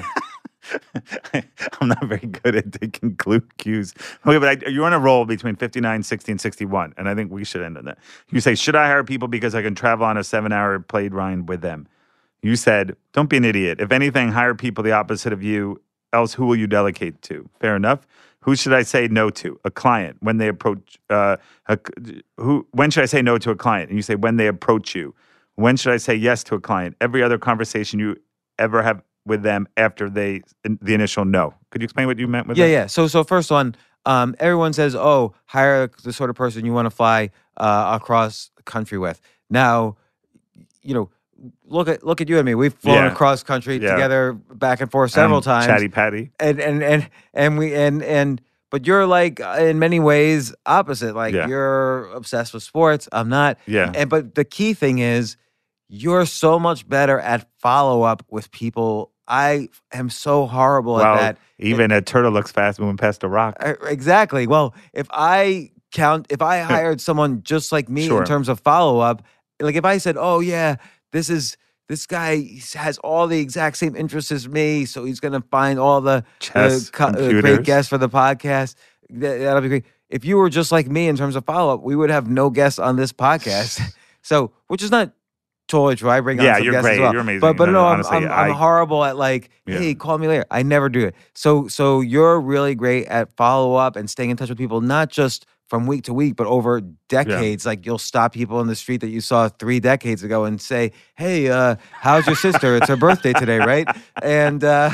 I'm not very good at taking clue cues. Okay, but I, you're on a roll between fifty-nine, sixty, and sixty-one, and I think we should end on that. You say, should I hire people because I can travel on a seven-hour plane ride with them? You said, don't be an idiot. If anything, hire people the opposite of you, else who will you delegate to? Fair enough. Who should I say no to? A client when they approach. Uh, a, who? When should I say no to a client? And you say when they approach you. When should I say yes to a client? Every other conversation you ever have with them after they the initial no. Could you explain what you meant with Yeah, that? yeah. So, so first one, um, everyone says, "Oh, hire the sort of person you want to fly uh, across country with." Now, you know, look at look at you and me. We've flown Yeah. across country Yeah. together, back and forth several Um, times. Chatty Patty. and and and and we and and but you're like uh, in many ways opposite. Like Yeah. you're obsessed with sports. I'm not. Yeah. And but the key thing is, you're so much better at follow up with people. I am so horrible Well, at that. even a turtle looks fast moving past a rock. Uh, Exactly. Well, if I count, if I hired someone just like me Sure. in terms of follow up, like if I said, "Oh yeah, this is this guy has all the exact same interests as me, so he's gonna find all the Chess, uh, co- uh, great computers. guests for the podcast," that, that'll be great. If you were just like me in terms of follow up, we would have no guests on this podcast. So, which is not totally true. I bring on Yeah, some you're guests great. as well. You're amazing. But but No, no, no, I'm honestly, I'm, I'm I- horrible at like, Yeah. hey, call me later. I never do it. So so you're really great at follow up and staying in touch with people, not just from week to week, but over decades. Like you'll stop people in the street that you saw three decades ago and say, "Hey, uh, how's your sister? It's her birthday today, right?" And uh,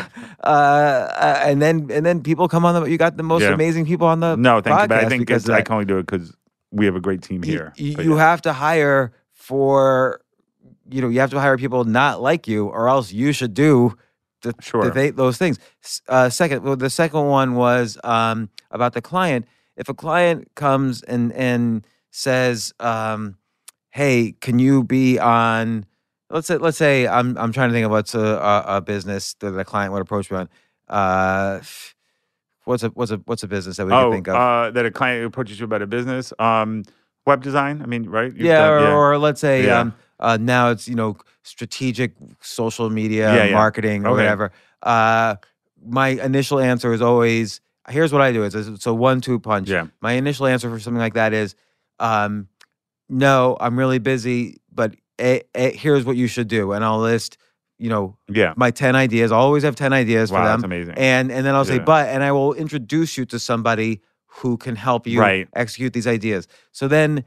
uh, and then and then people come on the. You got the most Yeah. amazing people on the No, thank you. But I podcast think because it's, of I that. can only do it because we have a great team You- here. You, But you yeah. have to hire for, you know, you have to hire people not like you, or else you should do the, Sure. the they, those things. S- Uh, second, well, the second one was um, about the client. If a client comes and and says, um, "Hey, can you be on?" Let's say, let's say I'm I'm trying to think of what's a, a, a business that a client would approach me on. Uh, what's a what's a what's a business that we oh, can think of? uh, that a client approaches you about a business, um, web design. I mean, right? You've Yeah, done- or, or let's say Yeah. um, uh, now it's you know strategic social media Yeah, yeah. marketing or Okay. whatever. Uh, my initial answer is always here's what I do. It's a, it's a one-two punch. Yeah. My initial answer for something like that is, um, no, I'm really busy, but a, a, here's what you should do, and I'll list, you know, Yeah. my ten ideas. I'll always have ten ideas Wow, for them. that's amazing. And and then I'll say, Yeah. but, and I will introduce you to somebody who can help you Right. execute these ideas. So then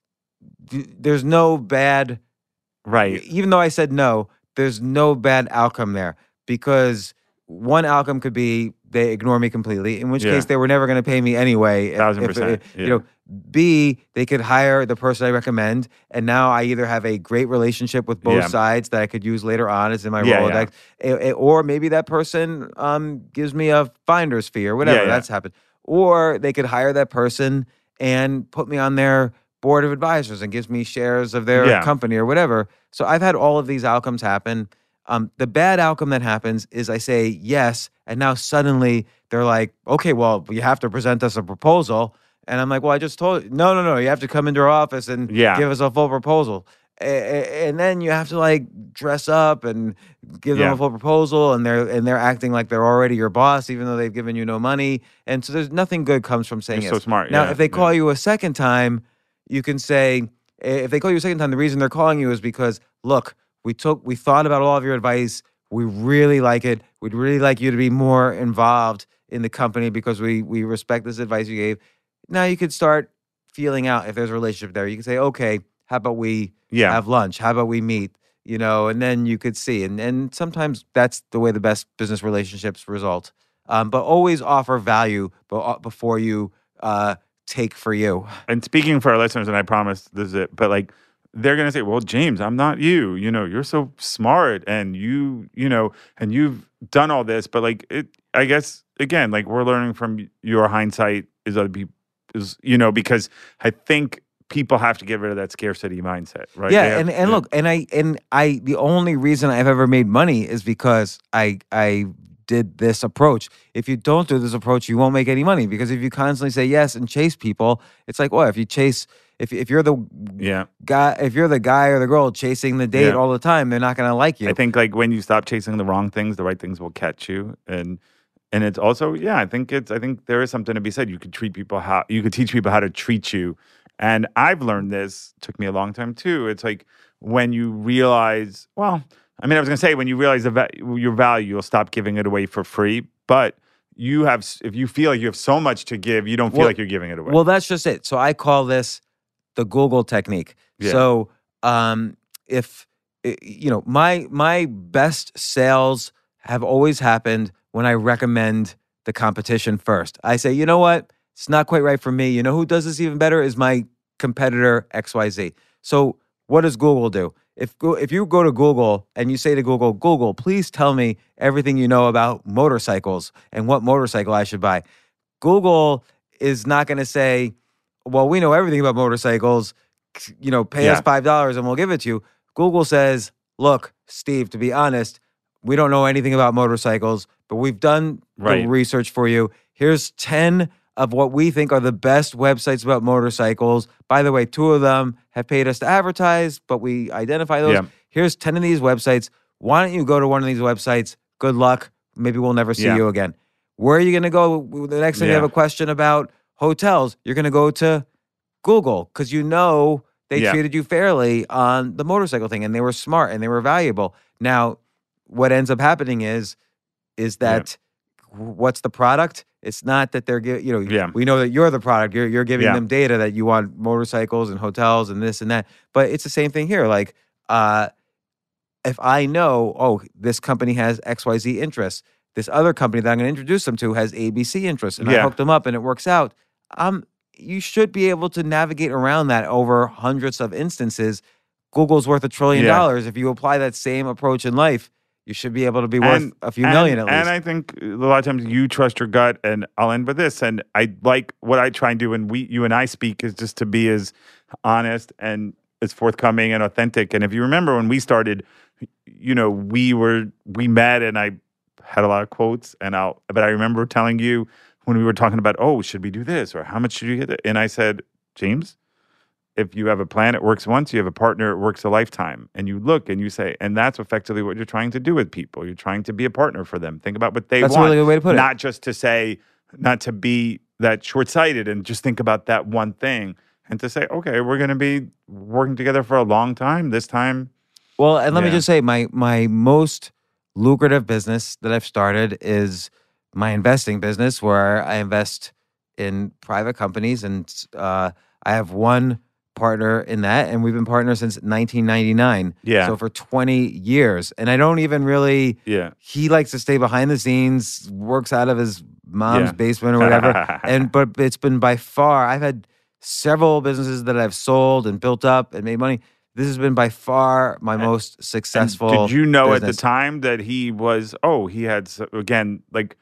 th- there's no bad, Right. even though I said no, there's no bad outcome there because one outcome could be they ignore me completely, in which Yeah. case they were never going to pay me anyway. if- Thousand if- percent, if- You yeah. know, B, they could hire the person I recommend, and now I either have a great relationship with both Yeah. sides that I could use later on as in my Yeah, Rolodex, A- a- or maybe that person um, gives me a finder's fee or whatever. Yeah, yeah. That's happened. Or they could hire that person and put me on their board of advisors and gives me shares of their Yeah. company or whatever. So I've had all of these outcomes happen. Um, the bad outcome that happens is I say yes, and now suddenly they're like, okay, well, you have to present us a proposal. And I'm like, well, I just told you. No, no, no. You have to come into our office and Yeah. give us a full proposal. A- a- And then you have to like dress up and give them Yeah. a full proposal, and they're and they're acting like they're already your boss, even though they've given you no money. And so there's nothing good comes from saying You're so yes. smart, Now, yeah, if they call yeah. you a second time, you can say, if they call you a second time, the reason they're calling you is because, look, we took, we thought about all of your advice. We really like it. We'd really like you to be more involved in the company because we we respect this advice you gave. Now you could start feeling out if there's a relationship there. You can say, okay, how about we Yeah. have lunch? How about we meet? You know, and then you could see. And and sometimes that's the way the best business relationships result. Um, but always offer value be- before you uh, take for you. And speaking for our listeners, and I promise this is it, but like they're gonna say, "Well, James, I'm not you. You know, you're so smart, and you, you know, and you've done all this." But like, it, I guess again, like we're learning from your hindsight is other people is you know because I think people have to get rid of that scarcity mindset, right? They Yeah, have- and, and yeah. look, and I and I the only reason I've ever made money is because I I did this approach. If you don't do this approach, you won't make any money because if you constantly say yes and chase people, it's like, well, if you chase if if you're the yeah. guy if you're the guy or the girl chasing the date Yeah. all the time, they're not going to like you. I think like when you stop chasing the wrong things, the right things will catch you. And and it's also, yeah, I think it's I think there is something to be said. You could treat people how you could teach people how to treat you. And I've learned this, took me a long time too. It's like when you realize, well, I mean, I was gonna say when you realize the va- your value, you'll stop giving it away for free. But you have, s- if you feel like you have so much to give, you don't feel Well- like you're giving it away. Well, that's just it. So I call this the Google technique. Yeah. So um, if i- you know my my best sales have always happened when I recommend the competition first. I say, you know what, it's not quite right for me. You know who does this even better is my competitor X Y Z. So what does Google do? If Go- if you go to Google and you say to Google, Google, please tell me everything you know about motorcycles and what motorcycle I should buy. Google is not going to say, well, we know everything about motorcycles. You know, pay us Yeah. five dollars and we'll give it to you. Google says, look, Steve, to be honest, we don't know anything about motorcycles, but we've done the Right. research for you. Here's ten of what we think are the best websites about motorcycles. By the way, two of them have paid us to advertise, but we identify those. Yeah. Here's ten of these websites. Why don't you go to one of these websites? Good luck. Maybe we'll never see Yeah. you again. Where are you going to go? The next time you Yeah. have a question about hotels, you're going to go to Google because you know they Yeah. treated you fairly on the motorcycle thing, and they were smart and they were valuable. Now, what ends up happening is, is that what's the product? It's not that they're, gi- you know, Yeah. we know that you're the product. You're you're giving Yeah. them data that you want motorcycles and hotels and this and that. But it's the same thing here. Like, uh, if I know, oh, this company has X Y Z interests, this other company that I'm going to introduce them to has A B C interests, and I Yeah. hook them up and it works out. Um, you should be able to navigate around that over hundreds of instances. Google's worth a trillion Yeah. dollars. If you apply that same approach in life, you should be able to be worth And- a few and- million at least. And I think a lot of times you trust your gut, and I'll end with this. And I like what I try and do when we, you and I speak, is just to be as honest and as forthcoming and authentic. And if you remember when we started, you know, we were we met, and I had a lot of quotes, and I'll. But I remember telling you when we were talking about, oh, should we do this, or how much should you get it? And I said, James, if you have a plan, it works once. You have a partner, it works a lifetime. And you look and you say, and that's effectively what you're trying to do with people. You're trying to be a partner for them. Think about what they That's a want. really good way to put it. Not just to say, not to be that short-sighted and just think about that one thing, and to say, okay, we're going to be working together for a long time. This time, Well, and let me Yeah. just say, my my most lucrative business that I've started is my investing business, where I invest in private companies, and uh, I have one partner in that, and we've been partners since nineteen ninety-nine. Yeah. So for twenty years, and I don't even really. yeah. He likes to stay behind the scenes, works out of his mom's Yeah. basement or whatever. and but it's been by far, I've had several businesses that I've sold and built up and made money. This has been by far my most And successful. did you know business. at the time that he was, oh, he had, s- again, like,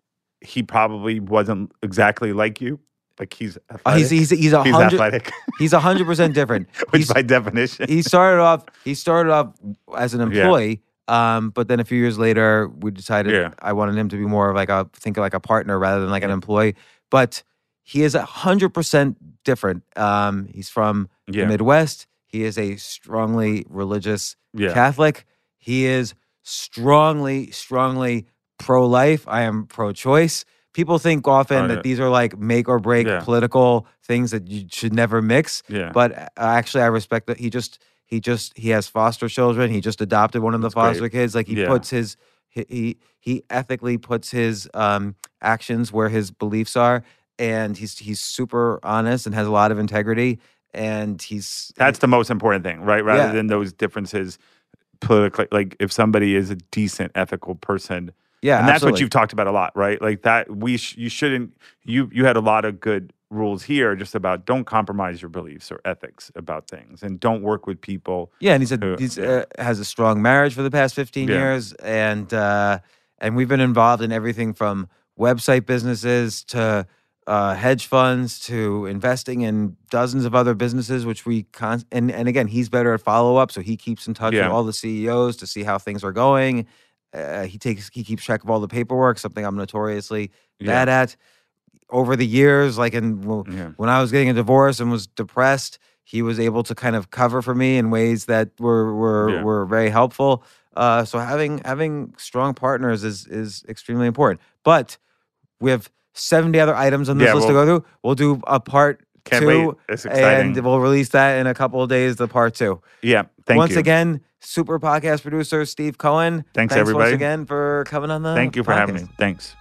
he probably wasn't exactly like you? Like, he's Uh, athletic? he's he's he's a He's hundred. athletic, He's a hundred percent different. which He's- by definition. he started off. He started off as an employee, um, but then a few years later, we decided Yeah. I wanted him to be more of like a think of like a partner rather than like an employee. But he is a hundred percent different. Um, he's from Yeah. the Midwest. He is a strongly religious Yeah. Catholic. He is strongly, strongly pro-life. I am pro-choice. People think often Oh, that yeah. these are like make or break Yeah. political things that you should never mix. Yeah. But uh, actually, I respect that he just he just he has foster children. He just adopted one of the That's great. foster kids. Like he Yeah. puts his he, he he ethically puts his um, actions where his beliefs are, and he's he's super honest and has a lot of integrity. And he's That's the most important thing, right? Rather Yeah. than those differences politically. Like, if somebody is a decent, ethical person, yeah, and that's absolutely. what you've talked about a lot, right? Like that, we sh- you shouldn't. You you had a lot of good rules here, just about don't compromise your beliefs or ethics about things, and don't work with people. Yeah, and he's a who- he's yeah. uh, has a strong marriage for the past fifteen Yeah. years, and uh, and we've been involved in everything from website businesses to uh, hedge funds to investing in dozens of other businesses, which we con and and again, he's better at follow up, so he keeps in touch Yeah. with all the C E Os to see how things are going. Uh, he takes he keeps track of all the paperwork, something I'm notoriously Yeah. bad at. Over the years, like in well, Yeah. when I was getting a divorce and was depressed, he was able to kind of cover for me in ways that were were Yeah. were very helpful. Uh, so having having strong partners is is extremely important. But we have seventy other items on this Yeah, list well- to go through. We'll do a part Can't two, wait. It's exciting. and we'll release that in a couple of days. The part two. Yeah, thank Once you. again, super podcast producer Steve Cohen. Thanks, once everybody. again for coming on the. Thank you for having me. podcast. Thanks.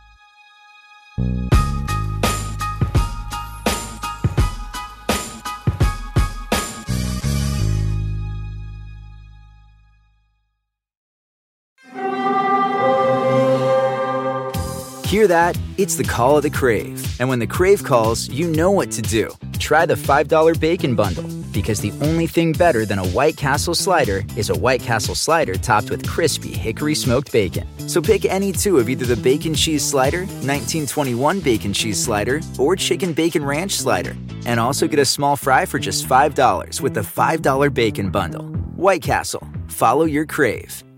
Hear that? It's the call of the Crave. And when the Crave calls, you know what to do. Try the five dollar Bacon Bundle, because the only thing better than a White Castle slider is a White Castle slider topped with crispy hickory smoked bacon. So pick any two of either the Bacon Cheese Slider, nineteen twenty-one Bacon Cheese Slider, or Chicken Bacon Ranch Slider. And also get a small fry for just five dollars with the five dollar Bacon Bundle. White Castle. Follow your Crave.